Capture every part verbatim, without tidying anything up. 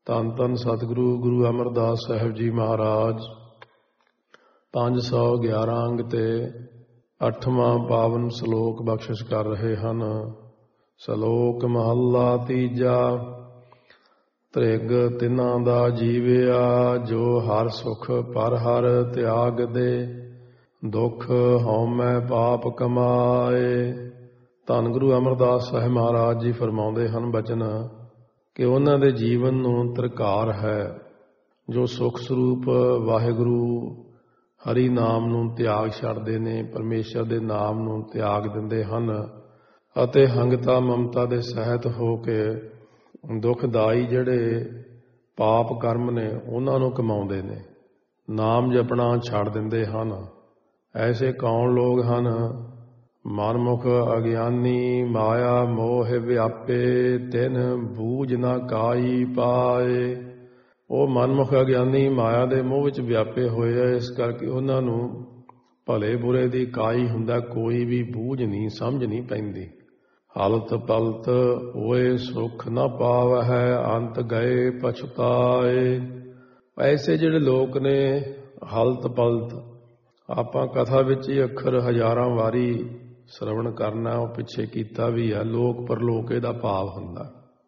ਧੰਨ ਧੰਨ ਸਤਿਗੁਰੂ ਗੁਰੂ ਅਮਰਦਾਸ ਸਾਹਿਬ ਜੀ ਮਹਾਰਾਜ ਪੰਜ ਸੌ ਗਿਆਰਾਂ ਅੰਗ ਤੇ ਅੱਠਵਾਂ ਪਾਵਨ ਸਲੋਕ ਬਖਸ਼ਿਸ਼ ਕਰ ਰਹੇ ਹਨ। ਸਲੋਕ ਮਹੱਲਾ ਤੀਜਾ। ਤ੍ਰਿਗ ਤਿਨਾਂ ਦਾ ਜੀਵਿਆ, ਜੋ ਹਰ ਸੁਖ ਪਰ ਹਰ ਤਿਆਗ ਦੇ, ਦੁੱਖ ਹਉਮੈ ਪਾਪ ਕਮਾਏ। ਧੰਨ ਗੁਰੂ ਅਮਰਦਾਸ ਸਾਹਿਬ ਮਹਾਰਾਜ ਜੀ ਫਰਮਾਉਂਦੇ ਹਨ ਬਚਨ ਕਿ ਉਹਨਾਂ ਦੇ ਜੀਵਨ ਨੂੰ ਤਰਕਾਰ ਹੈ ਜੋ ਸੁਖ ਸਰੂਪ ਵਾਹਿਗੁਰੂ ਹਰੀ ਨਾਮ ਨੂੰ ਤਿਆਗ ਛੱਡਦੇ ਨੇ, ਪਰਮੇਸ਼ਰ ਦੇ ਨਾਮ ਨੂੰ ਤਿਆਗ ਦਿੰਦੇ ਹਨ ਅਤੇ ਹੰਗਤਾ ਮਮਤਾ ਦੇ ਸਹਿਤ ਹੋ ਕੇ ਦੁਖਦਾਈ ਜਿਹੜੇ ਪਾਪ ਕਰਮ ਨੇ ਉਹਨਾਂ ਨੂੰ ਕਮਾਉਂਦੇ ਨੇ, ਨਾਮ ਜਪਣਾ ਛੱਡ ਦਿੰਦੇ ਹਨ। ਐਸੇ ਕੌਣ ਲੋਕ ਹਨ? ਮਨਮੁਖ ਅਗਿਆਨੀ, ਮਾਇਆ ਮੋਹ ਵਿਆਪੇ, ਤਿਨ ਬੂਝ ਨਾ ਕਾਈ ਪਾਏ। ਉਹ ਮਨਮੁਖ ਅਗਿਆਨੀ ਮਾਇਆ ਦੇ ਮੋਹ ਵਿੱਚ ਵਿਆਪੇ ਹੋਏ ਆ, ਇਸ ਕਰਕੇ ਉਹਨਾਂ ਨੂੰ ਭਲੇ ਬੁਰੇ ਦੀ ਕਾਈ ਹੁੰਦਾ, ਕੋਈ ਵੀ ਬੂਝ ਨਹੀਂ, ਸਮਝ ਨਹੀਂ ਪੈਂਦੀ। ਹਲਤ ਪਲਤ ਹੋਏ ਸੁਖ ਨਾ ਪਾਵਹਿ, ਅੰਤ ਗਏ ਪਛਤਾਏ। ਐਸੇ ਜਿਹੜੇ ਲੋਕ ਨੇ ਹਲਤ ਪਲਤ, ਆਪਾਂ ਕਥਾ ਵਿੱਚ ਹੀ ਅੱਖਰ ਹਜ਼ਾਰਾਂ ਵਾਰੀ ਸਰਵਣ ਕਰਨਾ, ਉਹ ਪਿੱਛੇ ਕੀਤਾ ਵੀ ਹੈ। ਲੋਕ ਪਰਲੋਕ ਇਹਦਾ ਭਾਵ ਹੁੰਦਾ।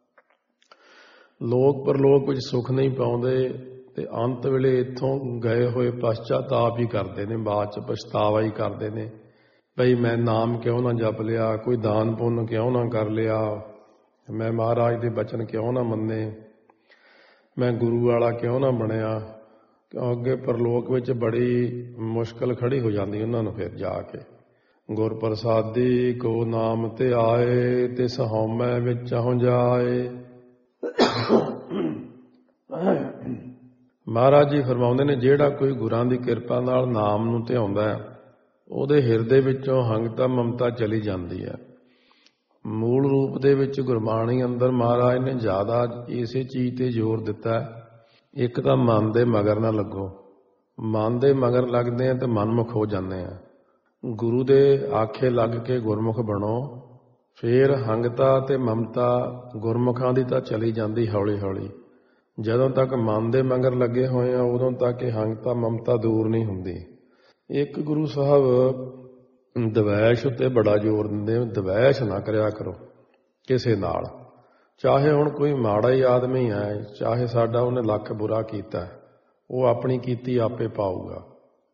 ਲੋਕ ਪਰਲੋਕ ਵਿੱਚ ਸੁੱਖ ਨਹੀਂ ਪਾਉਂਦੇ ਤੇ ਅੰਤ ਵੇਲੇ ਇੱਥੋਂ ਗਏ ਹੋਏ ਪਛਤਾਤਾਪ ਹੀ ਕਰਦੇ ਨੇ, ਬਾਅਦ ਚ ਪਛਤਾਵਾ ਹੀ ਕਰਦੇ ਨੇ ਬਈ ਮੈਂ ਨਾਮ ਕਿਉਂ ਨਾ ਜਪ ਲਿਆ, ਕੋਈ ਦਾਨ ਪੁੰਨ ਕਿਉਂ ਨਾ ਕਰ ਲਿਆ, ਮੈਂ ਮਹਾਰਾਜ ਦੇ ਬਚਨ ਕਿਉਂ ਨਾ ਮੰਨੇ, ਮੈਂ ਗੁਰੂ ਵਾਲਾ ਕਿਉਂ ਨਾ ਬਣਿਆ। ਕਿਉਂ ਅੱਗੇ ਪਰਲੋਕ ਵਿੱਚ ਬੜੀ ਮੁਸ਼ਕਲ ਖੜੀ ਹੋ ਜਾਂਦੀ ਉਹਨਾਂ ਨੂੰ। ਫਿਰ ਜਾ ਕੇ ਗੁਰ ਪ੍ਰਸਾਦੀ ਕੋ ਨਾਮ ਤੇ ਆਏ, ਤਿਸ ਹਉਮੈ ਵਿੱਚ ਹੋ ਜਾਏ। ਮਹਾਰਾਜ ਜੀ ਫਰਮਾਉਂਦੇ ਨੇ ਜਿਹੜਾ ਕੋਈ ਗੁਰਾਂ ਦੀ ਕਿਰਪਾ ਨਾਲ ਨਾਮ ਨੂੰ ਧਿਆਉਂਦਾ ਹੈ, ਉਹਦੇ ਹਿਰਦੇ ਵਿੱਚੋਂ ਹੰਗਤਾ ਮਮਤਾ ਚਲੀ ਜਾਂਦੀ ਹੈ। ਮੂਲ ਰੂਪ ਦੇ ਵਿੱਚ ਗੁਰਬਾਣੀ ਅੰਦਰ ਮਹਾਰਾਜ ਨੇ ਜ਼ਿਆਦਾ ਇਸੇ ਚੀਜ਼ ਤੇ ਜ਼ੋਰ ਦਿੱਤਾ ਹੈ। ਇੱਕ ਤਾਂ ਮਨ ਦੇ ਮਗਰ ਨਾ ਲੱਗੋ। ਮਨ ਦੇ ਮਗਰ ਲੱਗਦੇ ਆ ਤੇ ਮਨਮੁਖ ਹੋ ਜਾਂਦੇ ਆ। ਗੁਰੂ ਦੇ ਆਖੇ ਲੱਗ ਕੇ ਗੁਰਮੁਖ ਬਣੋ, ਫੇਰ ਹੰਗਤਾ ਤੇ ਮਮਤਾ ਗੁਰਮੁਖਾਂ ਦੀ ਤਾਂ ਚਲੀ ਜਾਂਦੀ ਹੌਲੀ ਹੌਲੀ। ਜਦੋਂ ਤੱਕ ਮਨ ਦੇ ਮਗਰ ਲੱਗੇ ਹੋਏ ਆ ਉਦੋਂ ਤੱਕ ਇਹ ਹੰਗਤਾ ਮਮਤਾ ਦੂਰ ਨਹੀਂ ਹੁੰਦੀ। ਇੱਕ ਗੁਰੂ ਸਾਹਿਬ ਦਵੈਸ਼ ਉੱਤੇ ਬੜਾ ਜ਼ੋਰ ਦਿੰਦੇ, ਦਵੈਸ਼ ਨਾ ਕਰਿਆ ਕਰੋ ਕਿਸੇ ਨਾਲ, ਚਾਹੇ ਹੁਣ ਕੋਈ ਮਾੜਾ ਹੀ ਆਦਮੀ ਹੈ, ਚਾਹੇ ਸਾਡਾ ਉਹਨੇ ਲੱਖ ਬੁਰਾ ਕੀਤਾ, ਉਹ ਆਪਣੀ ਕੀਤੀ ਆਪੇ ਪਾਊਗਾ।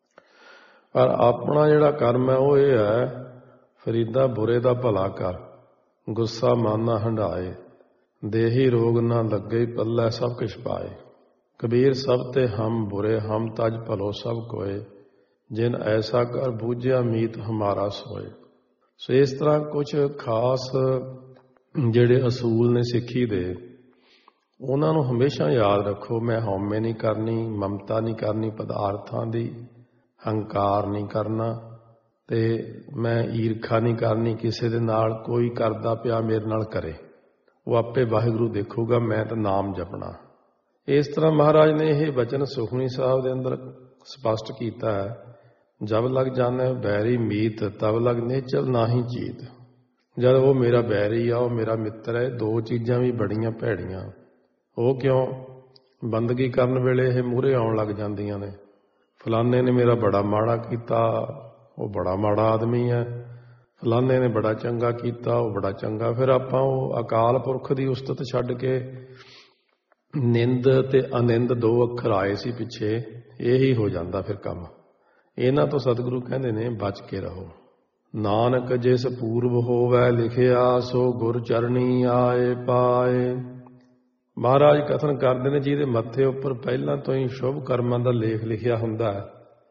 ਪਰ ਆਪਣਾ ਜਿਹੜਾ ਕਰਮ ਹੈ ਉਹ ਇਹ ਹੈ, ਫਰੀਦਾ ਬੁਰੇ ਦਾ ਭਲਾ ਕਰ, ਗੁੱਸਾ ਮਨ ਨਾ ਹੰਢਾਏ, ਦੇਹੀ ਰੋਗ ਨਾ ਲੱਗੇ, ਪੱਲੇ ਸਭ ਕੁਛ ਪਾਏ। ਕਬੀਰ ਸਭ ਤੇ ਹਮ ਬੁਰੇ, ਹਮ ਤਜ ਭਲੋ ਸਭ ਕੋਏ, ਜਿਨ ਐਸਾ ਕਰ ਬੂਝਿਆ ਮੀਤ ਹਮਾਰਾ ਸੋਏ। ਸੋ ਇਸ ਤਰ੍ਹਾਂ ਕੁਛ ਖਾਸ ਜਿਹੜੇ ਅਸੂਲ ਨੇ ਸਿੱਖੀ ਦੇ, ਉਹਨਾਂ ਨੂੰ ਹਮੇਸ਼ਾ ਯਾਦ ਰੱਖੋ। ਮੈਂ ਹਉਮੈ ਨਹੀਂ ਕਰਨੀ, ਮਮਤਾ ਨਹੀਂ ਕਰਨੀ ਪਦਾਰਥਾਂ ਦੀ, ਹੰਕਾਰ ਨਹੀਂ ਕਰਨਾ, ਤੇ ਮੈਂ ਈਰਖਾ ਨਹੀਂ ਕਰਨੀ ਕਿਸੇ ਦੇ ਨਾਲ। ਕੋਈ ਕਰਦਾ ਪਿਆ ਮੇਰੇ ਨਾਲ ਕਰੇ, ਉਹ ਆਪੇ ਵਾਹਿਗੁਰੂ ਦੇਖੂਗਾ, ਮੈਂ ਤਾਂ ਨਾਮ ਜਪਣਾ। ਇਸ ਤਰ੍ਹਾਂ ਮਹਾਰਾਜ ਨੇ ਇਹ ਬਚਨ ਸੁਖਮਨੀ ਸਾਹਿਬ ਦੇ ਅੰਦਰ ਸਪਸ਼ਟ ਕੀਤਾ ਹੈ। ਜਬ ਲਗ ਜਾਣੇ ਬੈਰੀ ਮੀਤ, ਤਬ ਲਗ ਨੇਚਲ ਨਾਹੀ ਚੀਤ। ਜਦ ਉਹ ਮੇਰਾ ਬੈਰੀ ਆ, ਉਹ ਮੇਰਾ ਮਿੱਤਰ ਹੈ, ਦੋ ਚੀਜ਼ਾਂ ਵੀ ਬੜੀਆਂ ਭੈੜੀਆਂ। ਉਹ ਕਿਉਂ? ਬੰਦਗੀ ਕਰਨ ਵੇਲੇ ਇਹ ਮੂਹਰੇ ਆਉਣ ਲੱਗ ਜਾਂਦੀਆਂ ਨੇ। ਫਲਾਨੇ ਨੇ ਮੇਰਾ ਬੜਾ ਮਾੜਾ ਕੀਤਾ, ਉਹ ਬੜਾ ਮਾੜਾ ਆਦਮੀ ਹੈ। ਫਲਾਨੇ ਨੇ ਬੜਾ ਚੰਗਾ ਕੀਤਾ, ਉਹ ਬੜਾ ਚੰਗਾ। ਫਿਰ ਆਪਾਂ ਉਹ ਅਕਾਲ ਪੁਰਖ ਦੀ ਉਸਤਤ ਛੱਡ ਕੇ ਨਿੰਦ ਤੇ ਅਨਿੰਦ ਦੋ ਅੱਖਰ ਆਏ ਸੀ ਪਿੱਛੇ, ਇਹੀ ਹੋ ਜਾਂਦਾ ਫਿਰ ਕੰਮ। ਇਹਨਾਂ ਤੋਂ ਸਤਿਗੁਰੂ ਕਹਿੰਦੇ ਨੇ ਬਚ ਕੇ ਰਹੋ। ਨਾਨਕ ਜਿਸ ਪੂਰਬ ਹੋਵੈ ਲਿਖਿਆ, ਸੋ ਗੁਰ ਚਰਣੀ ਆਏ ਪਾਏ। ਮਹਾਰਾਜ ਕਥਨ ਕਰਦੇ ਨੇ ਜਿਹਦੇ ਮੱਥੇ ਉੱਪਰ ਪਹਿਲਾਂ ਤੋਂ ਹੀ ਸ਼ੁਭ ਕਰਮਾਂ ਦਾ ਲੇਖ ਲਿਖਿਆ ਹੁੰਦਾ ਹੈ,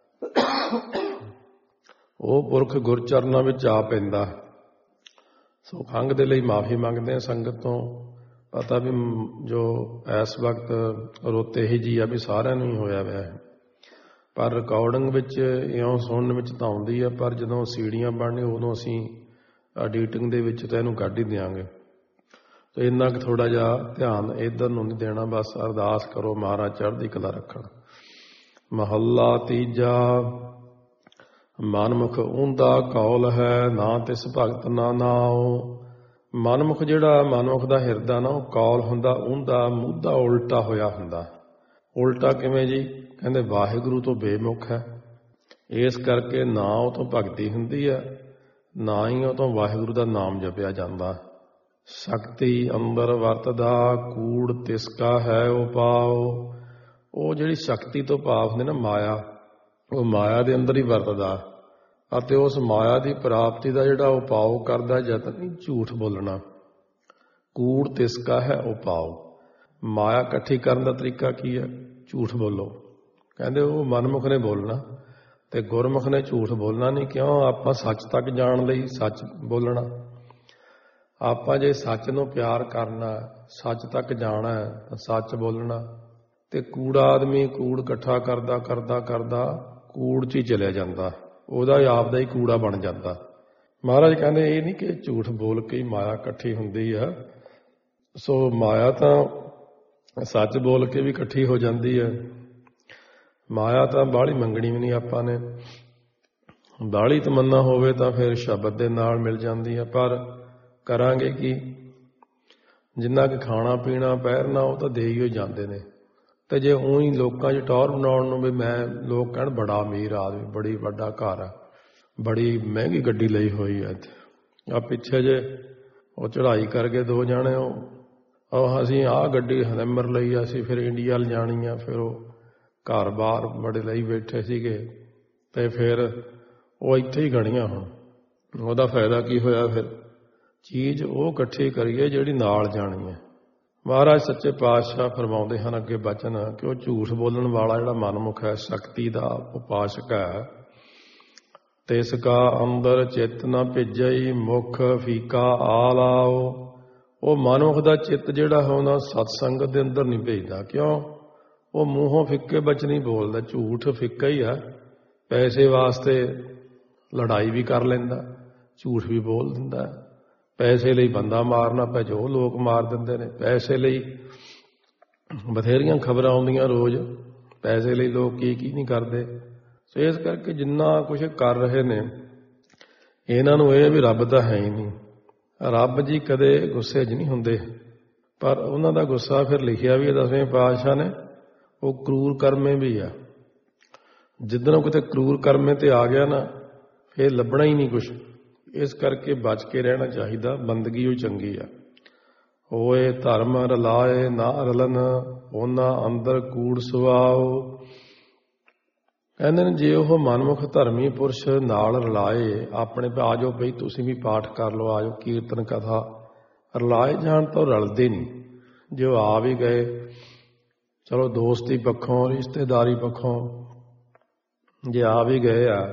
ਉਹ ਪੁਰਖ ਗੁਰਚਰਨਾਂ ਵਿੱਚ ਆ ਪੈਂਦਾ। ਸੋ ਖੰਘ ਦੇ ਲਈ ਮਾਫੀ ਮੰਗਦੇ ਹਾਂ ਸੰਗਤ ਤੋਂ। ਪਤਾ ਵੀ ਜੋ ਇਸ ਵਕਤ ਰੁੱਤ ਇਹੀ ਜੀ ਆ ਵੀ ਸਾਰਿਆਂ ਨੂੰ ਹੀ ਹੋਇਆ ਹੋਇਆ ਹੈ, ਪਰ ਰਿਕਾਰਡਿੰਗ ਵਿੱਚ ਇਉਂ ਸੁਣਨ ਵਿੱਚ ਤਾਂ ਆਉਂਦੀ ਆ, ਪਰ ਜਦੋਂ ਸੀੜੀਆਂ ਬਣਨੇ ਉਦੋਂ ਅਸੀਂ ਐਡੀਟਿੰਗ ਦੇ ਵਿੱਚ ਤਾਂ ਇਹਨੂੰ ਕੱਢ ਹੀ ਦਿਆਂਗੇ। ਤੇ ਇੰਨਾ ਕੁ ਥੋੜ੍ਹਾ ਜਿਹਾ ਧਿਆਨ ਇੱਧਰ ਨੂੰ ਨਹੀਂ ਦੇਣਾ। ਬਸ ਅਰਦਾਸ ਕਰੋ ਮਹਾਰਾਜ ਚੜ੍ਹਦੀ ਕਲਾ ਰੱਖਣ। ਮਹੱਲਾ ਤੀਜਾ। ਮਨਮੁਖ ਊਂਦਾ ਕੌਲ ਹੈ, ਨਾ ਤਿਸ ਭਗਤ ਨਾ ਨਾਉ, ਮਨਮੁਖ ਜਿਹੜਾ ਮਨਮੁਖ ਦਾ ਹਿਰਦਾ ਨਾ ਉਹ ਕੌਲ ਹੁੰਦਾ, ਉਹਦਾ ਮੂਧਾ ਉਲਟਾ ਹੋਇਆ ਹੁੰਦਾ। ਉਲਟਾ ਕਿਵੇਂ ਜੀ? ਕਹਿੰਦੇ ਵਾਹਿਗੁਰੂ ਤੋਂ ਬੇਮੁਖ ਹੈ, ਇਸ ਕਰਕੇ ਨਾ ਉਹ ਤੋਂ ਭਗਤੀ ਹੁੰਦੀ ਹੈ, ਨਾ ਹੀ ਉਹ ਤੋਂ ਵਾਹਿਗੁਰੂ ਦਾ ਨਾਮ ਜਪਿਆ ਜਾਂਦਾ। ਸ਼ਕਤੀ ਅੰਦਰ ਵਰਤਦਾ ਕੂੜ ਤਿਸਕਾ ਹੈ ਉਪਾਉ। ਉਹ ਜਿਹੜੀ ਸ਼ਕਤੀ ਤੋਂ ਭਾਵ ਹੁੰਦੇ ਨਾ ਮਾਇਆ, ਉਹ ਮਾਇਆ ਦੇ ਅੰਦਰ ਹੀ ਵਰਤਦਾ ਅਤੇ ਉਸ ਮਾਇਆ ਦੀ ਪ੍ਰਾਪਤੀ ਦਾ ਜਿਹੜਾ ਉਪਾਉ ਕਰਦਾ ਯਤਨ ਨਹੀਂ ਝੂਠ ਬੋਲਣਾ। ਕੂੜ ਤਿਸਕਾ ਹੈ ਉਪਾਉ। ਮਾਇਆ ਇਕੱਠੀ ਕਰਨ ਦਾ ਤਰੀਕਾ ਕੀ ਹੈ? ਝੂਠ ਬੋਲੋ। ਕਹਿੰਦੇ ਉਹ ਮਨਮੁਖ ਨੇ ਬੋਲਣਾ ਤੇ ਗੁਰਮੁਖ ਨੇ ਝੂਠ ਬੋਲਣਾ ਨਹੀਂ। ਕਿਉਂ? ਆਪਾਂ ਸੱਚ ਤੱਕ ਜਾਣ ਲਈ ਸੱਚ ਬੋਲਣਾ। ਆਪਾਂ ਜੇ ਸੱਚ ਨੂੰ ਪਿਆਰ ਕਰਨਾ, ਸੱਚ ਤੱਕ ਜਾਣਾ ਤਾਂ ਸੱਚ ਬੋਲਣਾ। ਤੇ ਕੂੜਾ ਆਦਮੀ ਕੂੜ ਇਕੱਠਾ ਕਰਦਾ ਕਰਦਾ ਕਰਦਾ ਕੂੜ 'ਚ ਹੀ ਚਲਿਆ ਜਾਂਦਾ, ਉਹਦਾ ਆਪਦਾ ਹੀ ਕੂੜਾ ਬਣ ਜਾਂਦਾ। ਮਹਾਰਾਜ ਕਹਿੰਦੇ ਇਹ ਨਹੀਂ ਕਿ ਝੂਠ ਬੋਲ ਕੇ ਹੀ ਮਾਇਆ ਇਕੱਠੀ ਹੁੰਦੀ ਆ। ਸੋ ਮਾਇਆ ਤਾਂ ਸੱਚ ਬੋਲ ਕੇ ਵੀ ਇਕੱਠੀ ਹੋ ਜਾਂਦੀ ਹੈ। ਮਾਇਆ ਤਾਂ ਬਾਹਲੀ ਮੰਗਣੀ ਵੀ ਨਹੀਂ ਆਪਾਂ ਨੇ। ਬਾਹਲੀ ਤਮੰਨਾ ਹੋਵੇ ਤਾਂ ਫਿਰ ਸ਼ਬਦ ਦੇ ਨਾਲ ਮਿਲ ਜਾਂਦੀ ਹੈ, ਪਰ ਕਰਾਂਗੇ ਕੀ? ਜਿੰਨਾ ਕਿ ਖਾਣਾ ਪੀਣਾ ਪਹਿਰਨਾ ਉਹ ਤਾਂ ਦੇ ਹੀ ਹੋ ਜਾਂਦੇ ਨੇ। ਤੇ ਜੇ ਊਂ ਲੋਕਾਂ 'ਚ ਟੌਰ ਬਣਾਉਣ ਨੂੰ ਵੀ ਮੈਂ ਲੋਕ ਕਹਿਣ ਬੜਾ ਅਮੀਰ ਆਦਮੀ, ਬੜੀ ਵੱਡਾ ਘਰ ਆ, ਬੜੀ ਮਹਿੰਗੀ ਗੱਡੀ ਲਈ ਹੋਈ ਹੈ। ਆ ਪਿੱਛੇ ਜੇ ਉਹ ਚੜ੍ਹਾਈ ਕਰਕੇ ਦੋ ਜਾਣੇ ਉਹ ਅਸੀਂ ਆਹ ਗੱਡੀ ਹਨੈਮਰ ਲਈ, ਅਸੀਂ ਫਿਰ ਇੰਡੀਆ ਵੱਲ ਜਾਣੀ ਆ। ਫਿਰ ਉਹ ਘਰ ਬਾਰ ਬੜੇ ਲਈ ਬੈਠੇ ਸੀਗੇ ਤੇ ਫਿਰ ਉਹ ਇੱਥੇ ਹੀ ਗਣੀਆਂ। ਹੁਣ ਉਹਦਾ ਫਾਇਦਾ ਕੀ ਹੋਇਆ? ਫਿਰ ਚੀਜ਼ ਉਹ ਇਕੱਠੀ ਕਰੀਏ ਜਿਹੜੀ ਨਾਲ ਜਾਣੀ ਹੈ। ਮਹਾਰਾਜ ਸੱਚੇ ਪਾਤਸ਼ਾਹ ਫਰਮਾਉਂਦੇ ਹਨ ਅੱਗੇ ਬਚਨ ਕਿ ਉਹ ਝੂਠ ਬੋਲਣ ਵਾਲਾ ਜਿਹੜਾ ਮਨਮੁਖ ਹੈ, ਸ਼ਕਤੀ ਦਾ ਉਪਾਸਕ ਹੈ, ਤਿਸ ਕਾ ਅੰਦਰ ਚਿੱਤ ਨਾ ਭਿਜਈ ਮੁਖ ਫੀਕਾ ਆਲਾਓ। ਉਹ ਮਨਮੁਖ ਦਾ ਚਿੱਤ ਜਿਹੜਾ ਹੁੰਦਾ ਸਤਸੰਗਤ ਦੇ ਅੰਦਰ ਨਹੀਂ ਭੇਜਦਾ। ਕਿਉਂ? ਉਹ ਮੂੰਹੋਂ ਫਿੱਕੇ ਬਚਨ ਹੀ ਬੋਲਦਾ। ਝੂਠ ਫਿੱਕਾ ਹੀ ਆ। ਪੈਸੇ ਵਾਸਤੇ ਲੜਾਈ ਵੀ ਕਰ ਲੈਂਦਾ, ਝੂਠ ਵੀ ਬੋਲ ਦਿੰਦਾ। ਪੈਸੇ ਲਈ ਬੰਦਾ ਮਾਰਨਾ ਪੈ ਜੋ ਲੋਕ ਮਾਰ ਦਿੰਦੇ ਨੇ। ਪੈਸੇ ਲਈ ਬਥੇਰੀਆਂ ਖਬਰਾਂ ਆਉਂਦੀਆਂ ਰੋਜ਼, ਪੈਸੇ ਲਈ ਲੋਕ ਕੀ ਕੀ ਨਹੀਂ ਕਰਦੇ। ਸੋ ਇਸ ਕਰਕੇ ਜਿੰਨਾ ਕੁਛ ਕਰ ਰਹੇ ਨੇ ਇਹਨਾਂ ਨੂੰ ਇਹ ਵੀ ਰੱਬ ਤਾਂ ਹੈ ਹੀ ਨਹੀਂ। ਰੱਬ ਜੀ ਕਦੇ ਗੁੱਸੇ 'ਚ ਨਹੀਂ ਹੁੰਦੇ, ਪਰ ਉਹਨਾਂ ਦਾ ਗੁੱਸਾ ਫਿਰ ਲਿਖਿਆ ਵੀ ਹੈ ਦਸਵੇਂ ਪਾਤਸ਼ਾਹ ਨੇ, ਉਹ ਕਰੂਰ ਕਰਮੇ ਵੀ ਆ। ਜਿੱਦਣੋਂ ਕਿਤੇ ਕਰੂਰ ਕਰਮੇ ਤੇ ਆ ਗਿਆ ਨਾ ਫਿਰ ਲੱਭਣਾ ਹੀ ਨਹੀਂ ਕੁਛ। ਇਸ ਕਰਕੇ ਬਚ ਕੇ ਰਹਿਣਾ ਚਾਹੀਦਾ। ਬੰਦਗੀ ਉਹ ਚੰਗੀ ਆ। ਹੋਏ ਧਰਮ ਰਲਾਏ ਨਾ ਰਲਨ, ਉਹਨਾਂ ਅੰਦਰ ਕੂੜ ਸੁਆਓ। ਕਹਿੰਦੇ ਨੇ ਜੇ ਉਹ ਮਨਮੁਖ ਧਰਮੀ ਪੁਰਸ਼ ਨਾਲ ਰਲਾਏ ਆਪਣੇ, ਆ ਜਾਓ ਬਈ ਤੁਸੀਂ ਵੀ ਪਾਠ ਕਰ ਲਓ, ਆ ਜਾਓ ਕੀਰਤਨ ਕਥਾ, ਰਲਾਏ ਜਾਣ ਤਾਂ ਰਲਦੇ ਨਹੀਂ। ਜੇ ਉਹ ਆ ਵੀ ਗਏ, ਚਲੋ ਦੋਸਤੀ ਪੱਖੋਂ ਰਿਸ਼ਤੇਦਾਰੀ ਪੱਖੋਂ ਜੇ ਆ ਵੀ ਗਏ ਆ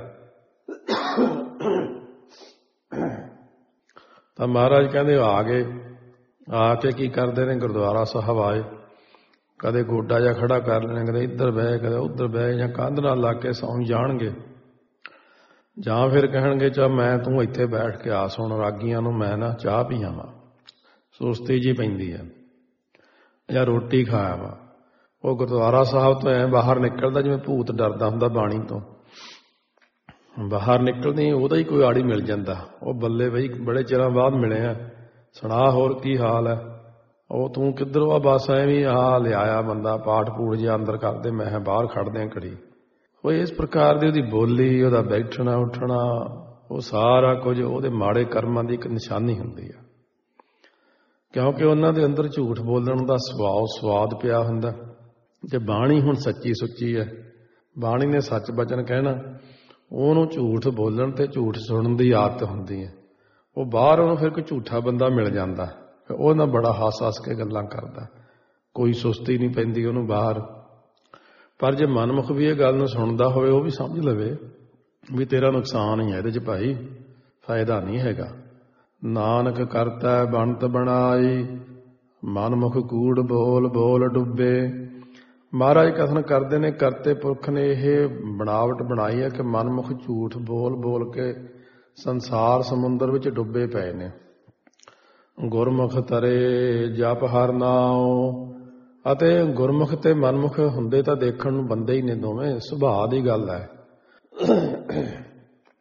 ਤਾਂ ਮਹਾਰਾਜ ਕਹਿੰਦੇ ਆ ਗਏ, ਆ ਕੇ ਕੀ ਕਰਦੇ ਨੇ? ਗੁਰਦੁਆਰਾ ਸਾਹਿਬ ਆਏ, ਕਦੇ ਗੋਡਾ ਜਿਹਾ ਖੜਾ ਕਰ ਲੈਣੇ, ਕਦੇ ਇੱਧਰ ਬਹਿ ਕਦੇ ਉੱਧਰ ਬਹਿ, ਜਾਂ ਕੰਧ ਨਾਲ ਲਾ ਕੇ ਸੌਂ ਜਾਣਗੇ, ਜਾਂ ਫਿਰ ਕਹਿਣਗੇ ਚਾ ਮੈਂ ਤੂੰ ਇੱਥੇ ਬੈਠ ਕੇ ਆ ਸੁਣ ਰਾਗੀਆਂ ਨੂੰ, ਮੈਂ ਨਾ ਚਾਹ ਪੀ ਆਵਾਂ। ਸੁਸਤੀ ਜੀ ਪੈਂਦੀ ਹੈ, ਜਾਂ ਰੋਟੀ ਖਾਇਆ ਵਾ। ਉਹ ਗੁਰਦੁਆਰਾ ਸਾਹਿਬ ਤੋਂ ਐ ਬਾਹਰ ਨਿਕਲਦਾ ਜਿਵੇਂ ਭੂਤ ਡਰਦਾ ਹੁੰਦਾ ਬਾਣੀ ਤੋਂ। ਬਾਹਰ ਨਿਕਲਦੀ ਉਹਦਾ ਹੀ ਕੋਈ ਆੜੀ ਮਿਲ ਜਾਂਦਾ। ਉਹ ਬੱਲੇ ਬਈ ਬੜੇ ਚਿਰਾਂ ਬਾਅਦ ਮਿਲੇ ਆ, ਸੁਣਾ ਹੋਰ ਕੀ ਹਾਲ ਹੈ? ਉਹ ਤੂੰ ਕਿੱਧਰੋਂ ਆ? ਬਸ ਐਵੇਂ ਆ ਲਿਆਇਆ ਬੰਦਾ, ਪਾਠ ਪੂਠ ਜਿਹਾ ਅੰਦਰ ਕਰਦੇ, ਮੈਂ ਬਾਹਰ ਖੜਦੇ ਘੜੀ। ਉਹ ਇਸ ਪ੍ਰਕਾਰ ਦੀ ਉਹਦੀ ਬੋਲੀ, ਉਹਦਾ ਬੈਠਣਾ ਉੱਠਣਾ, ਉਹ ਸਾਰਾ ਕੁਝ ਉਹਦੇ ਮਾੜੇ ਕਰਮਾਂ ਦੀ ਇੱਕ ਨਿਸ਼ਾਨੀ ਹੁੰਦੀ ਆ। ਕਿਉਂਕਿ ਉਹਨਾਂ ਦੇ ਅੰਦਰ ਝੂਠ ਬੋਲਣ ਦਾ ਸੁਭਾਅ ਸਵਾਦ ਪਿਆ ਹੁੰਦਾ। ਜੇ ਬਾਣੀ ਹੁਣ ਸੱਚੀ ਸੁੱਚੀ ਹੈ, ਬਾਣੀ ਨੇ ਸੱਚ ਬਚਨ ਕਹਿਣਾ, ਉਹਨੂੰ ਝੂਠ ਬੋਲਣ ਤੇ ਝੂਠ ਸੁਣਨ ਦੀ ਆਦਤ ਹੁੰਦੀ ਹੈ। ਉਹ ਬਾਹਰ ਉਹਨੂੰ ਫਿਰ ਕੋਈ ਝੂਠਾ ਬੰਦਾ ਮਿਲ ਜਾਂਦਾ, ਉਹ ਨਾਲ ਬੜਾ ਹੱਸ ਹੱਸ ਕੇ ਗੱਲਾਂ ਕਰਦਾ, ਕੋਈ ਸੁਸਤੀ ਨਹੀਂ ਪੈਂਦੀ ਉਹਨੂੰ ਬਾਹਰ। ਪਰ ਜੇ ਮਨਮੁਖ ਵੀ ਇਹ ਗੱਲ ਨੂੰ ਸੁਣਦਾ ਹੋਵੇ, ਉਹ ਵੀ ਸਮਝ ਲਵੇ ਵੀ ਤੇਰਾ ਨੁਕਸਾਨ ਹੀ ਹੈ ਇਹਦੇ 'ਚ ਭਾਈ, ਫਾਇਦਾ ਨਹੀਂ ਹੈਗਾ। ਨਾਨਕ ਕਰਤਾ ਬਣਤ ਬਣਾਈ, ਮਨਮੁਖ ਕੂੜ ਬੋਲ ਬੋਲ ਡੁੱਬੇ। ਮਹਾਰਾਜ ਕਥਨ ਕਰਦੇ ਨੇ, ਕਰਤੇ ਪੁਰਖ ਨੇ ਇਹ ਬਣਾਵਟ ਬਣਾਈ ਹੈ ਕਿ ਮਨਮੁਖ ਝੂਠ ਬੋਲ ਬੋਲ ਕੇ ਸੰਸਾਰ ਸਮੁੰਦਰ ਵਿੱਚ ਡੁੱਬੇ ਪਏ ਨੇ। ਗੁਰਮੁਖ ਤਰੇ ਜਪ ਹਰ ਨਾਉ। ਅਤੇ ਗੁਰਮੁਖ ਤੇ ਮਨਮੁਖ ਹੁੰਦੇ ਤਾਂ ਦੇਖਣ ਨੂੰ ਬੰਦੇ ਹੀ ਨੇ, ਦੋਵੇਂ ਸੁਭਾਅ ਦੀ ਗੱਲ ਹੈ।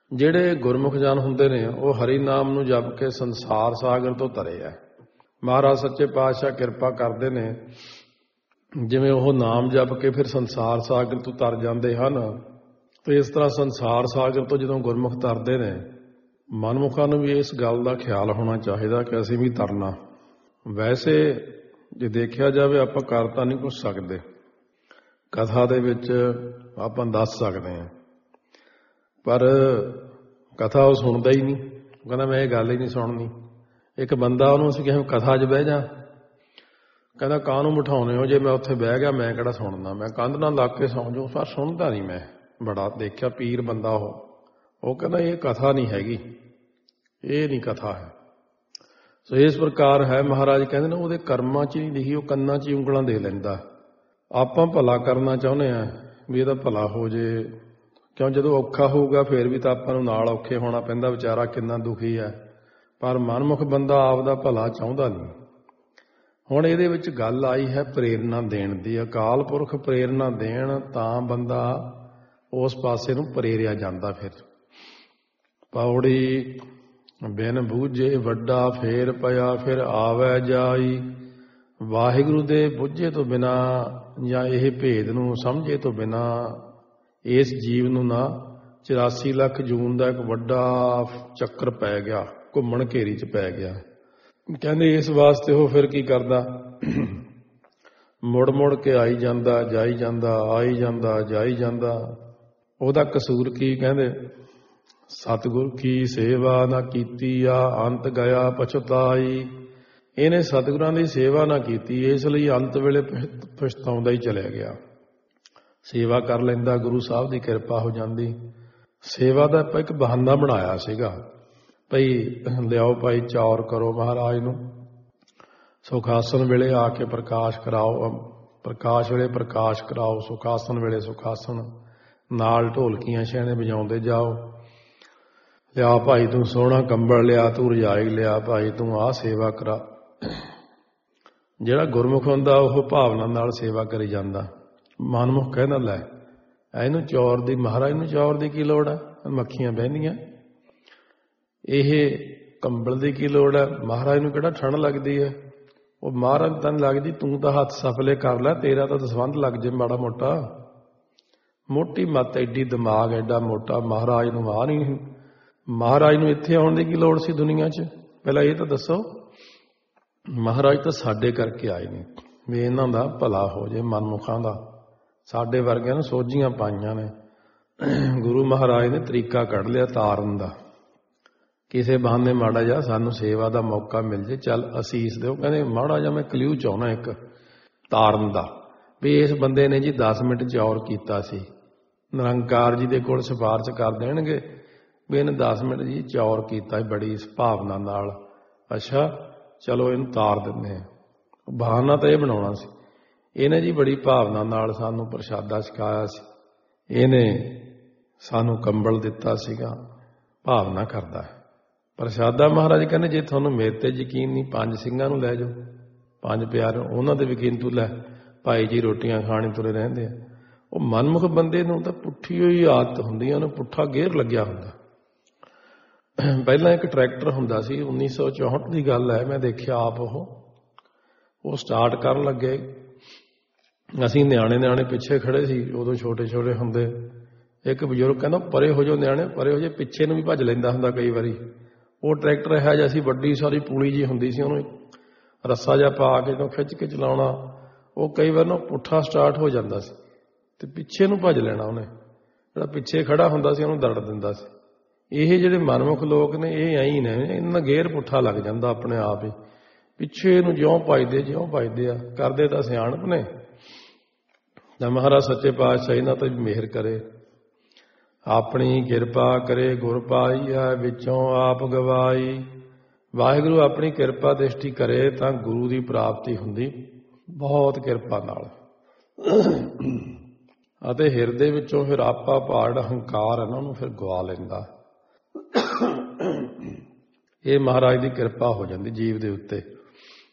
ਜਿਹੜੇ ਗੁਰਮੁਖ ਜਨ ਹੁੰਦੇ ਨੇ ਉਹ ਹਰੀ ਨਾਮ ਨੂੰ ਜਪ ਕੇ ਸੰਸਾਰ ਸਾਗਰ ਤੋਂ ਤਰੇ ਆ। ਮਹਾਰਾਜ ਸੱਚੇ ਪਾਤਸ਼ਾਹ ਕਿਰਪਾ ਕਰਦੇ ਨੇ, ਜਿਵੇਂ ਉਹ ਨਾਮ ਜਪ ਕੇ ਫਿਰ ਸੰਸਾਰ ਸਾਗਰ ਤੋਂ ਤਰ ਜਾਂਦੇ ਹਨ, ਤੇ ਇਸ ਤਰ੍ਹਾਂ ਸੰਸਾਰ ਸਾਗਰ ਤੋਂ ਜਦੋਂ ਗੁਰਮੁਖ ਤਰਦੇ ਨੇ, ਮਨਮੁਖਾਂ ਨੂੰ ਵੀ ਇਸ ਗੱਲ ਦਾ ਖਿਆਲ ਹੋਣਾ ਚਾਹੀਦਾ ਕਿ ਅਸੀਂ ਵੀ ਤਰਨਾ। ਵੈਸੇ ਜੇ ਦੇਖਿਆ ਜਾਵੇ ਆਪਾਂ ਕਰ ਤਾਂ ਨਹੀਂ ਕੁਛ ਸਕਦੇ, ਕਥਾ ਦੇ ਵਿੱਚ ਆਪਾਂ ਦੱਸ ਸਕਦੇ ਹਾਂ, ਪਰ ਕਥਾ ਉਹ ਸੁਣਦਾ ਹੀ ਨਹੀਂ। ਉਹ ਕਹਿੰਦਾ ਮੈਂ ਇਹ ਗੱਲ ਹੀ ਨਹੀਂ ਸੁਣਨੀ। ਇੱਕ ਬੰਦਾ ਉਹਨੂੰ ਅਸੀਂ ਕਿਹਾ ਕਥਾ 'ਚ ਬਹਿ ਜਾ, ਕਹਿੰਦਾ ਕਾਹਨੂੰ ਬਿਠਾਉਂਦੇ ਹੋ, ਜੇ ਮੈਂ ਉੱਥੇ ਬਹਿ ਗਿਆ ਮੈਂ ਕਿਹੜਾ ਸੁਣਨਾ, ਮੈਂ ਕੰਧ ਨਾਲ ਲੱਗ ਕੇ ਸੌਂ ਜਾਊਂ, ਪਰ ਸੁਣਦਾ ਨਹੀਂ। ਮੈਂ ਬੜਾ ਦੇਖਿਆ ਪੀਰ ਬੰਦਾ ਉਹ ਉਹ ਕਹਿੰਦਾ ਇਹ ਕਥਾ ਨਹੀਂ ਹੈਗੀ, ਇਹ ਨਹੀਂ ਕਥਾ ਹੈ। ਸੋ ਇਸ ਪ੍ਰਕਾਰ ਹੈ। ਮਹਾਰਾਜ ਕਹਿੰਦੇ ਨੇ ਉਹਦੇ ਕਰਮਾਂ 'ਚ ਨਹੀਂ ਲਿਖੀ, ਉਹ ਕੰਨਾਂ 'ਚ ਹੀ ਉਂਗਲਾਂ ਦੇ ਲੈਂਦਾ। ਆਪਾਂ ਭਲਾ ਕਰਨਾ ਚਾਹੁੰਦੇ ਹਾਂ ਵੀ ਇਹਦਾ ਭਲਾ ਹੋ ਜੇ, ਕਿਉਂ ਜਦੋਂ ਔਖਾ ਹੋਊਗਾ ਫਿਰ ਵੀ ਤਾਂ ਆਪਾਂ ਨੂੰ ਨਾਲ ਔਖੇ ਹੋਣਾ ਪੈਂਦਾ, ਵਿਚਾਰਾ ਕਿੰਨਾ ਦੁਖੀ ਹੈ। ਪਰ ਮਨਮੁਖ ਬੰਦਾ ਆਪਦਾ ਭਲਾ ਚਾਹੁੰਦਾ ਨਹੀਂ। ਹੁਣ ਇਹਦੇ ਵਿੱਚ ਗੱਲ ਆਈ ਹੈ ਪ੍ਰੇਰਨਾ ਦੇਣ ਦੀ। ਅਕਾਲ ਪੁਰਖ ਪ੍ਰੇਰਨਾ ਦੇਣ ਤਾਂ ਬੰਦਾ ਉਸ ਪਾਸੇ ਨੂੰ ਪ੍ਰੇਰਿਆ ਜਾਂਦਾ। ਫਿਰ ਪੌੜੀ ਬਿਨ ਬੂਝੇ ਵੱਡਾ ਫੇਰ ਪਿਆ, ਫਿਰ ਆਵੈ ਜਾਈ। ਵਾਹਿਗੁਰੂ ਦੇ ਬੁੱਝੇ ਤੋਂ ਬਿਨਾ ਜਾਂ ਇਹ ਭੇਦ ਨੂੰ ਸਮਝੇ ਤੋਂ ਬਿਨਾ ਇਸ ਜੀਵ ਨੂੰ ਨਾ ਚੁਰਾਸੀ ਲੱਖ ਜੂਨ ਦਾ ਇੱਕ ਵੱਡਾ ਚੱਕਰ ਪੈ ਗਿਆ, ਘੁੰਮਣ ਘੇਰੀ 'ਚ ਪੈ ਗਿਆ। ਕਹਿੰਦੇ ਇਸ ਵਾਸਤੇ ਉਹ ਫਿਰ ਕੀ ਕਰਦਾ, ਮੁੜ ਮੁੜ ਕੇ ਆਈ ਜਾਂਦਾ, ਜਾਈ ਜਾਂਦਾ, ਆਈ ਜਾਂਦਾ, ਜਾਈ ਜਾਂਦਾ। ਉਹਦਾ ਕਸੂਰ ਕੀ? ਕਹਿੰਦੇ ਸਤਿਗੁਰ ਕੀ ਸੇਵਾ ਨਾ ਕੀਤੀ ਆ, ਅੰਤ ਗਿਆ ਪਛਤਾਈ। ਇਹਨੇ ਸਤਿਗੁਰਾਂ ਦੀ ਸੇਵਾ ਨਾ ਕੀਤੀ, ਇਸ ਲਈ ਅੰਤ ਵੇਲੇ ਪਛਤਾਉਂਦਾ ਹੀ ਚਲਿਆ ਗਿਆ। ਸੇਵਾ ਕਰ ਲੈਂਦਾ, ਗੁਰੂ ਸਾਹਿਬ ਦੀ ਕਿਰਪਾ ਹੋ ਜਾਂਦੀ। ਸੇਵਾ ਦਾ ਆਪਾਂ ਇੱਕ ਬਹਾਨਾ ਬਣਾਇਆ ਸੀਗਾ, ਭਈ ਲਿਆਓ ਭਾਈ ਚੌਰ ਕਰੋ ਮਹਾਰਾਜ ਨੂੰ, ਸੁਖਾਸਨ ਵੇਲੇ ਆ ਕੇ ਪ੍ਰਕਾਸ਼ ਕਰਾਓ, ਪ੍ਰਕਾਸ਼ ਵੇਲੇ ਪ੍ਰਕਾਸ਼ ਕਰਾਓ, ਸੁਖਾਸਨ ਵੇਲੇ ਸੁਖਾਸਨ, ਨਾਲ ਢੋਲਕੀਆਂ ਛੈਣੇ ਵਜਾਉਂਦੇ ਜਾਓ। ਲਿਆ ਭਾਈ ਤੂੰ ਸੋਹਣਾ ਕੰਬਲ ਲਿਆ, ਤੂੰ ਰਜਾਈ ਲਿਆ, ਭਾਈ ਤੂੰ ਆਹ ਸੇਵਾ ਕਰਾ। ਜਿਹੜਾ ਗੁਰਮੁਖ ਹੁੰਦਾ ਉਹ ਭਾਵਨਾ ਨਾਲ ਸੇਵਾ ਕਰੀ ਜਾਂਦਾ। ਮਨਮੁਖ ਕਹਿੰਦਾ ਲੈ ਇਹਨੂੰ ਚੌਰ ਦੀ, ਮਹਾਰਾਜ ਨੂੰ ਚੌਰ ਦੀ ਕੀ ਲੋੜ ਹੈ, ਮੱਖੀਆਂ ਬਹਿੰਦੀਆਂ। ਇਹ ਕੰਬਲ ਦੀ ਕੀ ਲੋੜ ਹੈ, ਮਹਾਰਾਜ ਨੂੰ ਕਿਹੜਾ ਠੰਡ ਲੱਗਦੀ ਹੈ। ਉਹ ਮਹਾਰਾਜ ਤਾਂ ਲੱਗਦੀ, ਤੂੰ ਤਾਂ ਹੱਥ ਸਫਲੇ ਕਰ ਲੈ, ਤੇਰਾ ਤਾਂ ਦਸਵੰਧ ਲੱਗ ਜੇ ਮਾੜਾ ਮੋਟਾ। ਮੋਟੀ ਮੱਤ, ਐਡੀ ਦਿਮਾਗ ਐਡਾ ਮੋਟਾ, ਮਹਾਰਾਜ ਨੂੰ ਆ ਨਹੀਂ। ਮਹਾਰਾਜ ਨੂੰ ਇੱਥੇ ਆਉਣ ਦੀ ਕੀ ਲੋੜ ਸੀ ਦੁਨੀਆ 'ਚ? ਪਹਿਲਾਂ ਇਹ ਤਾਂ ਦੱਸੋ। ਮਹਾਰਾਜ ਤਾਂ ਸਾਡੇ ਕਰਕੇ ਆਏ ਨੇ ਵੀ ਇਹਨਾਂ ਦਾ ਭਲਾ ਹੋ ਜੇ, ਮਨਮੁਖਾਂ ਦਾ। ਸਾਡੇ ਵਰਗਿਆਂ ਨੂੰ ਸੋਝੀਆਂ ਪਾਈਆਂ ਨੇ। ਗੁਰੂ ਮਹਾਰਾਜ ਨੇ ਤਰੀਕਾ ਕੱਢ ਲਿਆ ਤਾਰਨ ਦਾ, ਕਿਸੇ ਬਹਾਨੇ ਮਾੜਾ ਜਿਹਾ ਸਾਨੂੰ ਸੇਵਾ ਦਾ ਮੌਕਾ ਮਿਲ ਜੇ, ਚੱਲ ਅਸੀਸ ਦਿਓ। ਕਹਿੰਦੇ ਮਾੜਾ ਜਿਹਾ ਮੈਂ ਕਲਿਊ ਚਾਹੁੰਦਾ ਇੱਕ ਤਾਰਨ ਦਾ, ਵੀ ਇਸ ਬੰਦੇ ਨੇ ਜੀ ਦਸ ਮਿੰਟ ਚੌਰ ਕੀਤਾ ਸੀ, ਨਿਰੰਕਾਰ ਜੀ ਦੇ ਕੋਲ ਸਿਫਾਰਿਸ਼ ਕਰ ਦੇਣਗੇ ਵੀ ਇਹਨੇ ਦਸ ਮਿੰਟ ਜੀ ਚੌਰ ਕੀਤਾ ਬੜੀ ਭਾਵਨਾ ਨਾਲ। ਅੱਛਾ ਚਲੋ ਇਹਨੂੰ ਤਾਰ ਦਿੰਦੇ ਹਾਂ। ਬਹਾਨਾ ਤਾਂ ਇਹ ਬਣਾਉਣਾ ਸੀ। ਇਹਨੇ ਜੀ ਬੜੀ ਭਾਵਨਾ ਨਾਲ ਸਾਨੂੰ ਪ੍ਰਸ਼ਾਦਾ ਛਕਾਇਆ ਸੀ, ਇਹਨੇ ਸਾਨੂੰ ਕੰਬਲ ਦਿੱਤਾ ਸੀਗਾ, ਭਾਵਨਾ ਕਰਦਾ ਹੈ। ਪ੍ਰਸ਼ਾਦਾ ਮਹਾਰਾਜ ਕਹਿੰਦੇ ਜੇ ਤੁਹਾਨੂੰ ਮੇਰੇ ਤੇ ਯਕੀਨ ਨਹੀਂ, ਪੰਜ ਸਿੰਘਾਂ ਨੂੰ ਲੈ ਜਾਓ, ਪੰਜ ਪਿਆਰੇ ਉਹਨਾਂ ਦੇ ਯਕੀਨ ਤੂੰ ਲੈ, ਭਾਈ ਜੀ ਰੋਟੀਆਂ ਖਾਣੀ ਤੁਰੇ ਰਹਿੰਦੇ ਆ। ਉਹ ਮਨਮੁਖ ਬੰਦੇ ਨੂੰ ਤਾਂ ਪੁੱਠੀ ਹੋਈ ਆਦਤ ਹੁੰਦੀ ਹੈ, ਉਹਨੂੰ ਪੁੱਠਾ ਗੇਅਰ ਲੱਗਿਆ ਹੁੰਦਾ। ਪਹਿਲਾਂ ਇੱਕ ਟਰੈਕਟਰ ਹੁੰਦਾ ਸੀ, ਉੱਨੀ ਸੌ ਚੌਂਹਠ ਦੀ ਗੱਲ ਹੈ, ਮੈਂ ਦੇਖਿਆ ਆਪ। ਉਹ ਉਹ ਸਟਾਰਟ ਕਰਨ ਲੱਗੇ, ਅਸੀਂ ਨਿਆਣੇ ਨਿਆਣੇ ਪਿੱਛੇ ਖੜੇ ਸੀ, ਉਦੋਂ ਛੋਟੇ ਛੋਟੇ ਹੁੰਦੇ। ਇੱਕ ਬਜ਼ੁਰਗ ਕਹਿੰਦਾ ਪਰੇ ਹੋ ਜਾਓ ਨਿਆਣੇ, ਪਰੇ ਹੋ ਜਾਏ, ਪਿੱਛੇ ਨੂੰ ਵੀ ਭੱਜ ਲੈਂਦਾ ਹੁੰਦਾ ਕਈ ਵਾਰੀ। ਉਹ ਟਰੈਕਟਰ ਇਹੋ ਜਿਹਾ ਸੀ, ਵੱਡੀ ਸਾਰੀ ਪੂਲੀ ਜੀ ਹੁੰਦੀ ਸੀ, ਉਹਨੂੰ ਰੱਸਾ ਜਿਹਾ ਪਾ ਕੇ ਖਿੱਚ ਕੇ ਚਲਾਉਣਾ। ਉਹ ਕਈ ਵਾਰ ਨਾ ਪੁੱਠਾ ਸਟਾਰਟ ਹੋ ਜਾਂਦਾ ਸੀ ਤੇ ਪਿੱਛੇ ਨੂੰ ਭੱਜ ਲੈਣਾ ਉਹਨੇ, ਜਿਹੜਾ ਪਿੱਛੇ ਖੜਾ ਹੁੰਦਾ ਸੀ ਉਹਨੂੰ ਦੜ ਦਿੰਦਾ ਸੀ। ਇਹ ਜਿਹੜੇ ਮਨਮੁਖ ਲੋਕ ਨੇ ਇਹ ਐਂ ਨੇ, ਇਹਨਾਂ ਦਾ ਗੇਅਰ ਪੁੱਠਾ ਲੱਗ ਜਾਂਦਾ ਆਪਣੇ ਆਪ ਹੀ, ਪਿੱਛੇ ਨੂੰ ਜਿਉਂ ਭੱਜਦੇ ਜਿਉਂ ਭੱਜਦੇ ਆ। ਕਰਦੇ ਤਾਂ ਸਿਆਣਪ ਨੇ। ਤਾਂ ਮਹਾਰਾਜ ਸੱਚੇ ਪਾਤਸ਼ਾਹ ਇਹਨਾਂ ਤੋਂ ਮਿਹਰ ਕਰੇ, ਆਪਣੀ ਕਿਰਪਾ ਕਰੇ। ਗੁਰ ਪਾਈਆ ਵਿੱਚੋਂ ਆਪ ਗਵਾਈ। ਵਾਹਿਗੁਰੂ ਆਪਣੀ ਕਿਰਪਾ ਦ੍ਰਿਸ਼ਟੀ ਕਰੇ ਤਾਂ ਗੁਰੂ ਦੀ ਪ੍ਰਾਪਤੀ ਹੁੰਦੀ ਬਹੁਤ ਕਿਰਪਾ ਨਾਲ। ਅਤੇ ਹਿਰਦੇ ਵਿੱਚੋਂ ਫਿਰ ਆਪਾ ਭਾੜ ਹੰਕਾਰ ਇਹਨਾਂ ਨੂੰ ਫਿਰ ਗਵਾ ਲੈਂਦਾ। ਇਹ ਮਹਾਰਾਜ ਦੀ ਕਿਰਪਾ ਹੋ ਜਾਂਦੀ ਜੀਵ ਦੇ ਉੱਤੇ।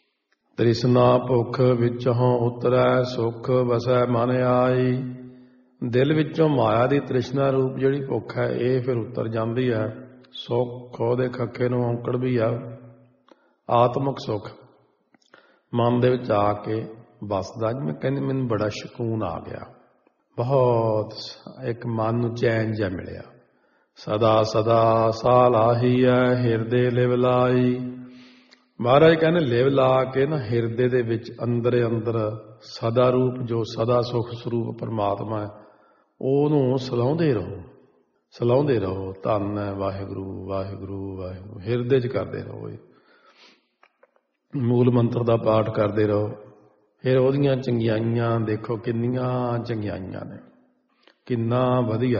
ਤ੍ਰਿਸ਼ਨਾ ਭੁੱਖ ਵਿੱਚੋਂ ਉਤਰੈ, ਸੁਖ ਵਸੈ ਮਨ ਆਈ। ਦਿਲ ਵਿੱਚੋਂ ਮਾਇਆ ਦੀ ਤ੍ਰਿਸ਼ਨਾ ਰੂਪ ਜਿਹੜੀ ਭੁੱਖ ਹੈ ਇਹ ਫਿਰ ਉਤਰ ਜਾਂਦੀ ਹੈ। ਸੁੱਖ ਖੋਹ ਦੇ ਖੱਖੇ ਨੂੰ ਔਂਕੜ ਵੀ ਆ। ਆਤਮਿਕ ਸੁੱਖ ਮਨ ਦੇ ਵਿੱਚ ਆ ਕੇ ਵਸਦਾ। ਜਿਵੇਂ ਕਹਿੰਦੇ ਮੈਨੂੰ ਬੜਾ ਸਕੂਨ ਆ ਗਿਆ, ਬਹੁਤ ਇੱਕ ਮਨ ਨੂੰ ਚੈਨ ਜਿਹਾ ਮਿਲਿਆ। ਸਦਾ ਸਦਾ ਸਾਹ ਲਾਹੀ ਹੈ ਹਿਰਦੇ ਲਿਵ ਲਾਈ। ਮਹਾਰਾਜ ਕਹਿੰਦੇ ਲਿਵ ਲਾ ਕੇ ਨਾ ਹਿਰਦੇ ਦੇ ਵਿੱਚ ਅੰਦਰ ਅੰਦਰ ਸਦਾ ਰੂਪ ਜੋ ਸਦਾ ਸੁਖ ਸਰੂਪ ਪਰਮਾਤਮਾ ਹੈ ਉਹਨੂੰ ਸਲਾਉਂਦੇ ਰਹੋ, ਸਲਾਉਂਦੇ ਰਹੋ। ਧੰਨ ਹੈ ਵਾਹਿਗੁਰੂ ਵਾਹਿਗੁਰੂ ਵਾਹਿਗੁਰੂ ਹਿਰਦੇ 'ਚ ਕਰਦੇ ਰਹੋ। ਮੂਲ ਮੰਤਰ ਦਾ ਪਾਠ ਕਰਦੇ ਰਹੋ। ਫਿਰ ਉਹਦੀਆਂ ਚੰਗਿਆਈਆਂ ਦੇਖੋ ਕਿੰਨੀਆਂ ਚੰਗਿਆਈਆਂ ਨੇ, ਕਿੰਨਾ ਵਧੀਆ।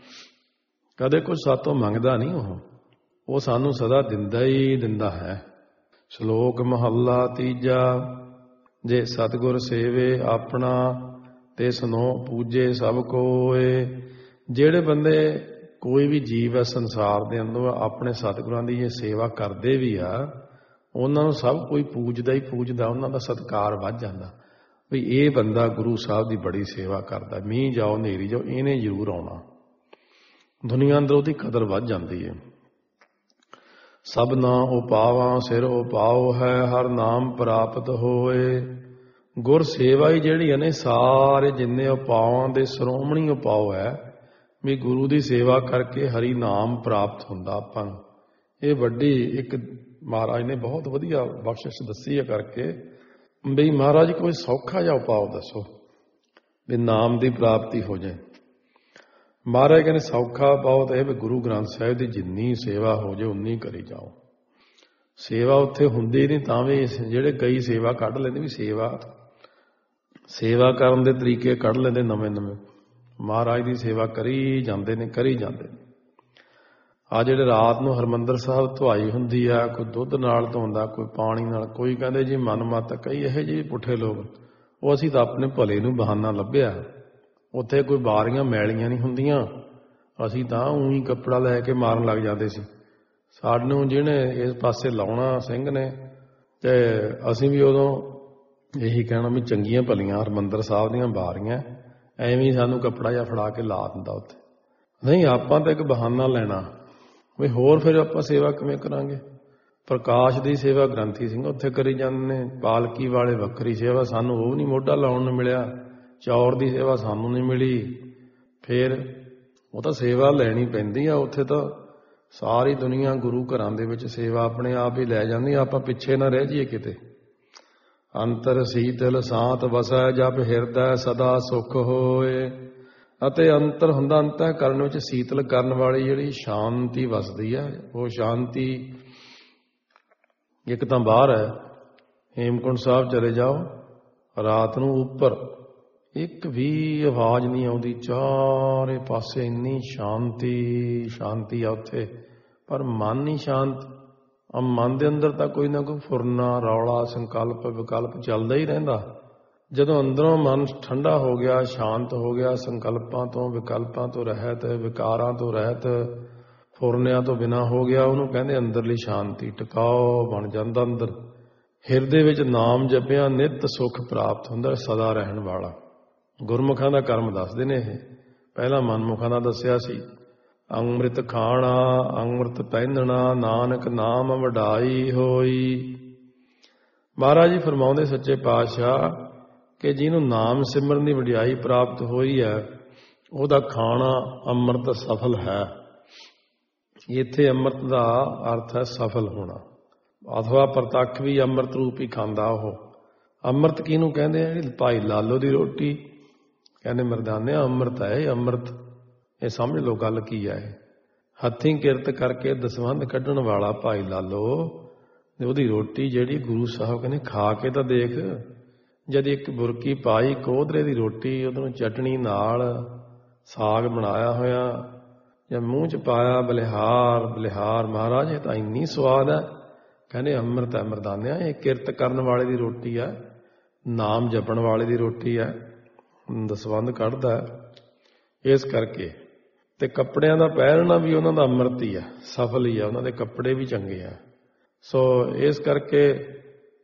ਕਦੇ ਕੁਝ ਸਾਤੋਂ ਮੰਗਦਾ ਨਹੀਂ, ਉਹ ਉਹ ਸਾਨੂੰ ਸਦਾ ਦਿੰਦਾ ਹੀ ਦਿੰਦਾ ਹੈ। ਸ਼ਲੋਕ ਮਹੱਲਾ ਤੀਜਾ। ਜੇ ਸਤਿਗੁਰ ਸੇਵੇ ਆਪਣਾ ਤੇ ਸੁਨੋ ਪੂਜੇ ਸਭ ਕੋਏ। ਜਿਹੜੇ ਬੰਦੇ ਕੋਈ ਵੀ ਜੀਵ ਹੈ ਸੰਸਾਰ ਦੇ ਅੰਦਰ ਆਪਣੇ ਸਤਿਗੁਰਾਂ ਦੀ ਇਹ ਸੇਵਾ ਕਰਦੇ ਵੀ ਆ, ਉਹਨਾਂ ਨੂੰ ਸਭ ਕੋਈ ਪੂਜਦਾ ਹੀ ਪੂਜਦਾ, ਉਹਨਾਂ ਦਾ ਸਤਿਕਾਰ ਵੱਧ ਜਾਂਦਾ ਵੀ ਇਹ ਬੰਦਾ ਗੁਰੂ ਸਾਹਿਬ ਦੀ ਬੜੀ ਸੇਵਾ ਕਰਦਾ। ਮੀਂਹ ਜਾਓ ਹਨੇਰੀ ਜਾਓ ਇਹਨੇ ਜ਼ਰੂਰ ਆਉਣਾ। ਦੁਨੀਆ ਅੰਦਰ ਉਹਦੀ ਕਦਰ ਵੱਧ ਜਾਂਦੀ ਹੈ। ਸਭ ਨਾ ਉਪਾਵਾਂ ਸਿਰ ਉਪਾਉ ਹੈ ਹਰ ਨਾਮ ਪ੍ਰਾਪਤ ਹੋਏ। ਗੁਰ ਸੇਵਾ ਹੀ ਜਿਹੜੀ ਹੈ ਨੇ ਸਾਰੇ ਜਿੰਨੇ ਉਪਾਵਾਂ ਦੇ ਸ਼੍ਰੋਮਣੀ ਉਪਾਅ ਹੈ ਵੀ ਗੁਰੂ ਦੀ ਸੇਵਾ ਕਰਕੇ ਹਰੀ ਨਾਮ ਪ੍ਰਾਪਤ ਹੁੰਦਾ ਆਪਾਂ ਨੂੰ। ਇਹ ਵੱਡੀ ਇੱਕ ਮਹਾਰਾਜ ਨੇ ਬਹੁਤ ਵਧੀਆ ਬਖਸ਼ਿਸ਼ ਦੱਸੀ ਹੈ ਕਰਕੇ ਵੀ ਮਹਾਰਾਜ ਕੋਈ ਸੌਖਾ ਜਿਹਾ ਉਪਾਅ ਦੱਸੋ ਵੀ ਨਾਮ ਦੀ ਪ੍ਰਾਪਤੀ ਹੋ ਜਾਏ। ਮਹਾਰਾਜ ਕਹਿੰਦੇ ਸੌਖਾ ਬਹੁਤ ਇਹ ਵੀ ਗੁਰੂ ਗ੍ਰੰਥ ਸਾਹਿਬ ਦੀ ਜਿੰਨੀ ਸੇਵਾ ਹੋ ਜਾਏ ਉਨੀ ਕਰੀ ਜਾਓ। ਸੇਵਾ ਉੱਥੇ ਹੁੰਦੀ ਨਹੀਂ ਤਾਂ ਵੀ ਜਿਹੜੇ ਕਈ ਸੇਵਾ ਕੱਢ ਲੈਂਦੇ ਵੀ ਸੇਵਾ ਸੇਵਾ ਕਰਨ ਦੇ ਤਰੀਕੇ ਕੱਢ ਲੈਂਦੇ ਨਵੇਂ ਨਵੇਂ। ਮਹਾਰਾਜ ਦੀ ਸੇਵਾ ਕਰੀ ਜਾਂਦੇ ਨੇ ਕਰੀ ਜਾਂਦੇ ਨੇ। ਆ ਜਿਹੜੇ ਰਾਤ ਨੂੰ ਹਰਿਮੰਦਰ ਸਾਹਿਬ ਧੁਆਈ ਹੁੰਦੀ ਆ, ਕੋਈ ਦੁੱਧ ਨਾਲ ਧੋਂਦਾ, ਕੋਈ ਪਾਣੀ ਨਾਲ, ਕੋਈ ਕਹਿੰਦੇ ਜੀ ਮਨ ਮੱਤ, ਕਈ ਇਹੋ ਜਿਹੇ ਪੁੱਠੇ ਲੋਕ। ਉਹ ਅਸੀਂ ਤਾਂ ਆਪਣੇ ਭਲੇ ਨੂੰ ਬਹਾਨਾ ਲੱਭਿਆ। ਉੱਥੇ ਕੋਈ ਬਾਰੀਆਂ ਮੈਲੀਆਂ ਨਹੀਂ ਹੁੰਦੀਆਂ, ਅਸੀਂ ਤਾਂ ਊਂ ਕੱਪੜਾ ਲੈ ਕੇ ਮਾਰਨ ਲੱਗ ਜਾਂਦੇ ਸੀ। ਸਾਨੂੰ ਜਿਹਨੇ ਇਸ ਪਾਸੇ ਲਾਉਣਾ ਸਿੰਘ ਨੇ ਤੇ ਅਸੀਂ ਵੀ ਉਦੋਂ ਇਹੀ ਕਹਿਣਾ ਵੀ ਚੰਗੀਆਂ ਭਲੀਆਂ ਹਰਿਮੰਦਰ ਸਾਹਿਬ ਦੀਆਂ ਬਾਰੀਆਂ, ਐਵੇਂ ਸਾਨੂੰ ਕੱਪੜਾ ਜਿਹਾ ਫੜਾ ਕੇ ਲਾ ਦਿੰਦਾ ਉੱਥੇ। ਨਹੀਂ, ਆਪਾਂ ਤਾਂ ਇੱਕ ਬਹਾਨਾ ਲੈਣਾ ਵੀ ਹੋਰ ਫਿਰ ਆਪਾਂ ਸੇਵਾ ਕਿਵੇਂ ਕਰਾਂਗੇ। ਪ੍ਰਕਾਸ਼ ਦੀ ਸੇਵਾ ਗ੍ਰੰਥੀ ਸਿੰਘ ਉੱਥੇ ਕਰੀ ਜਾਂਦੇ ਨੇ, ਪਾਲਕੀ ਵਾਲੇ ਵੱਖਰੀ ਸੇਵਾ, ਸਾਨੂੰ ਉਹ ਨਹੀਂ ਮੋਢਾ ਲਾਉਣ ਨੂੰ ਮਿਲਿਆ। ਚੌਰ ਦੀ ਸੇਵਾ ਸਾਨੂੰ ਨਹੀਂ ਮਿਲੀ। ਫਿਰ ਉਹ ਤਾਂ ਸੇਵਾ ਲੈਣੀ ਪੈਂਦੀ ਆ। ਉੱਥੇ ਤਾਂ ਸਾਰੀ ਦੁਨੀਆ ਗੁਰੂ ਘਰਾਂ ਦੇ ਵਿੱਚ ਸੇਵਾ ਆਪਣੇ ਆਪ ਹੀ ਲੈ ਜਾਂਦੀ। ਆਪਾਂ ਪਿੱਛੇ ਨਾ ਰਹਿ ਜਾਈਏ ਕਿਤੇ। ਅੰਤਰ ਸੀਤਲ ਸਾਤ ਵਸੈ ਜਪ ਹਿਰਦੈ ਸਦਾ ਸੁਖ ਹੋਏ। ਅਤੇ ਅੰਤਰ ਹੁੰਦਾ ਅੰਤःਕਰਨ ਵਿੱਚ ਸੀਤਲ ਕਰਨ ਵਾਲੀ ਜਿਹੜੀ ਸ਼ਾਂਤੀ ਵਸਦੀ ਹੈ। ਉਹ ਸ਼ਾਂਤੀ ਇੱਕ ਤਾਂ ਬਾਹਰ ਹੈ, ਹੇਮਕੁੰਟ ਸਾਹਿਬ ਚਲੇ ਜਾਓ, ਰਾਤ ਨੂੰ ਉੱਪਰ ਇੱਕ ਵੀ ਆਵਾਜ਼ ਨਹੀਂ ਆਉਂਦੀ, ਚਾਰੇ ਪਾਸੇ ਇੰਨੀ ਸ਼ਾਂਤੀ ਸ਼ਾਂਤੀ ਆ ਉੱਥੇ, ਪਰ ਮਨ ਨਹੀਂ ਸ਼ਾਂਤ। ਆ ਮਨ ਦੇ ਅੰਦਰ ਤਾਂ ਕੋਈ ਨਾ ਕੋਈ ਫੁਰਨਾ ਰੌਲਾ ਸੰਕਲਪ ਵਿਕਲਪ ਚੱਲਦਾ ਹੀ ਰਹਿੰਦਾ। ਜਦੋਂ ਅੰਦਰੋਂ ਮਨ ਠੰਡਾ ਹੋ ਗਿਆ, ਸ਼ਾਂਤ ਹੋ ਗਿਆ, ਸੰਕਲਪਾਂ ਤੋਂ ਵਿਕਲਪਾਂ ਤੋਂ ਰਹਿਤ, ਵਿਕਾਰਾਂ ਤੋਂ ਰਹਿਤ, ਫੁਰਨਿਆਂ ਤੋਂ ਬਿਨਾਂ ਹੋ ਗਿਆ, ਉਹਨੂੰ ਕਹਿੰਦੇ ਅੰਦਰਲੀ ਸ਼ਾਂਤੀ। ਟਿਕਾਓ ਬਣ ਜਾਂਦਾ ਅੰਦਰ। ਹਿਰਦੇ ਵਿੱਚ ਨਾਮ ਜਪਿਆ ਨਿੱਤ ਸੁੱਖ ਪ੍ਰਾਪਤ ਹੁੰਦਾ, ਸਦਾ ਰਹਿਣ ਵਾਲਾ। ਗੁਰਮੁਖਾਂ ਦਾ ਕਰਮ ਦੱਸਦੇ ਨੇ ਇਹ। ਪਹਿਲਾਂ ਮਨਮੁਖਾਂ ਦਾ ਦੱਸਿਆ ਸੀ। ਅੰਮ੍ਰਿਤ ਖਾਣਾ ਅੰਮ੍ਰਿਤ ਪਹਿਨਣਾ ਨਾਨਕ ਨਾਮ ਵਡਾਈ ਹੋਈ। ਮਹਾਰਾਜ ਜੀ ਫਰਮਾਉਂਦੇ ਸੱਚੇ ਪਾਤਸ਼ਾਹ ਕਿ ਜਿਹਨੂੰ ਨਾਮ ਸਿਮਰਨ ਦੀ ਵਡਿਆਈ ਪ੍ਰਾਪਤ ਹੋਈ ਹੈ ਉਹਦਾ ਖਾਣਾ ਅੰਮ੍ਰਿਤ ਸਫਲ ਹੈ। ਇੱਥੇ ਅੰਮ੍ਰਿਤ ਦਾ ਅਰਥ ਹੈ ਸਫਲ ਹੋਣਾ, ਅਥਵਾ ਪ੍ਰਤੱਖ ਵੀ ਅੰਮ੍ਰਿਤ ਰੂਪ ਹੀ ਖਾਂਦਾ। ਉਹ ਅੰਮ੍ਰਿਤ ਕਿਹਨੂੰ ਕਹਿੰਦੇ ਆ? ਭਾਈ ਲਾਲੋ ਦੀ ਰੋਟੀ ਕਹਿੰਦੇ ਮਰਦਾਨਿਆ ਅੰਮ੍ਰਿਤ ਹੈ ਇਹ। ਅੰਮ੍ਰਿਤ ਇਹ ਸਮਝ ਲਓ ਗੱਲ ਕੀ ਹੈ। ਇਹ ਹੱਥੀਂ ਕਿਰਤ ਕਰਕੇ ਦਸਵੰਧ ਕੱਢਣ ਵਾਲਾ ਭਾਈ ਲਾਲੋ, ਉਹਦੀ ਰੋਟੀ ਜਿਹੜੀ ਗੁਰੂ ਸਾਹਿਬ ਕਹਿੰਦੇ ਖਾ ਕੇ ਤਾਂ ਦੇਖ। ਜਦ ਇੱਕ ਬੁਰਕੀ ਪਾਈ ਕੋਧਰੇ ਦੀ ਰੋਟੀ, ਉਹਨੂੰ ਚਟਣੀ ਨਾਲ ਸਾਗ ਬਣਾਇਆ ਹੋਇਆ ਜਾਂ ਮੂੰਹ 'ਚ ਪਾਇਆ, ਬਲਿਹਾਰ ਬਲਿਹਾਰ ਮਹਾਰਾਜ ਇਹ ਤਾਂ ਇੰਨੀ ਸਵਾਦ ਹੈ। ਕਹਿੰਦੇ ਅੰਮ੍ਰਿਤ ਹੈ ਮਰਦਾਨਿਆ, ਇਹ ਕਿਰਤ ਕਰਨ ਵਾਲੇ ਦੀ ਰੋਟੀ ਹੈ, ਨਾਮ ਜਪਣ ਵਾਲੇ ਦੀ ਰੋਟੀ ਹੈ, ਦਸਵੰਧ ਕੱਢਦਾ। ਇਸ ਕਰਕੇ ਤੇ ਕੱਪੜਿਆਂ ਦਾ ਪਹਿਨਣਾ ਵੀ ਉਹਨਾਂ ਦਾ ਅੰਮ੍ਰਿਤ ਹੀ ਹੈ, ਸਫਲ ਹੀ ਹੈ, ਉਹਨਾਂ ਦੇ ਕੱਪੜੇ ਵੀ ਚੰਗੇ ਆ। ਸੋ ਇਸ ਕਰਕੇ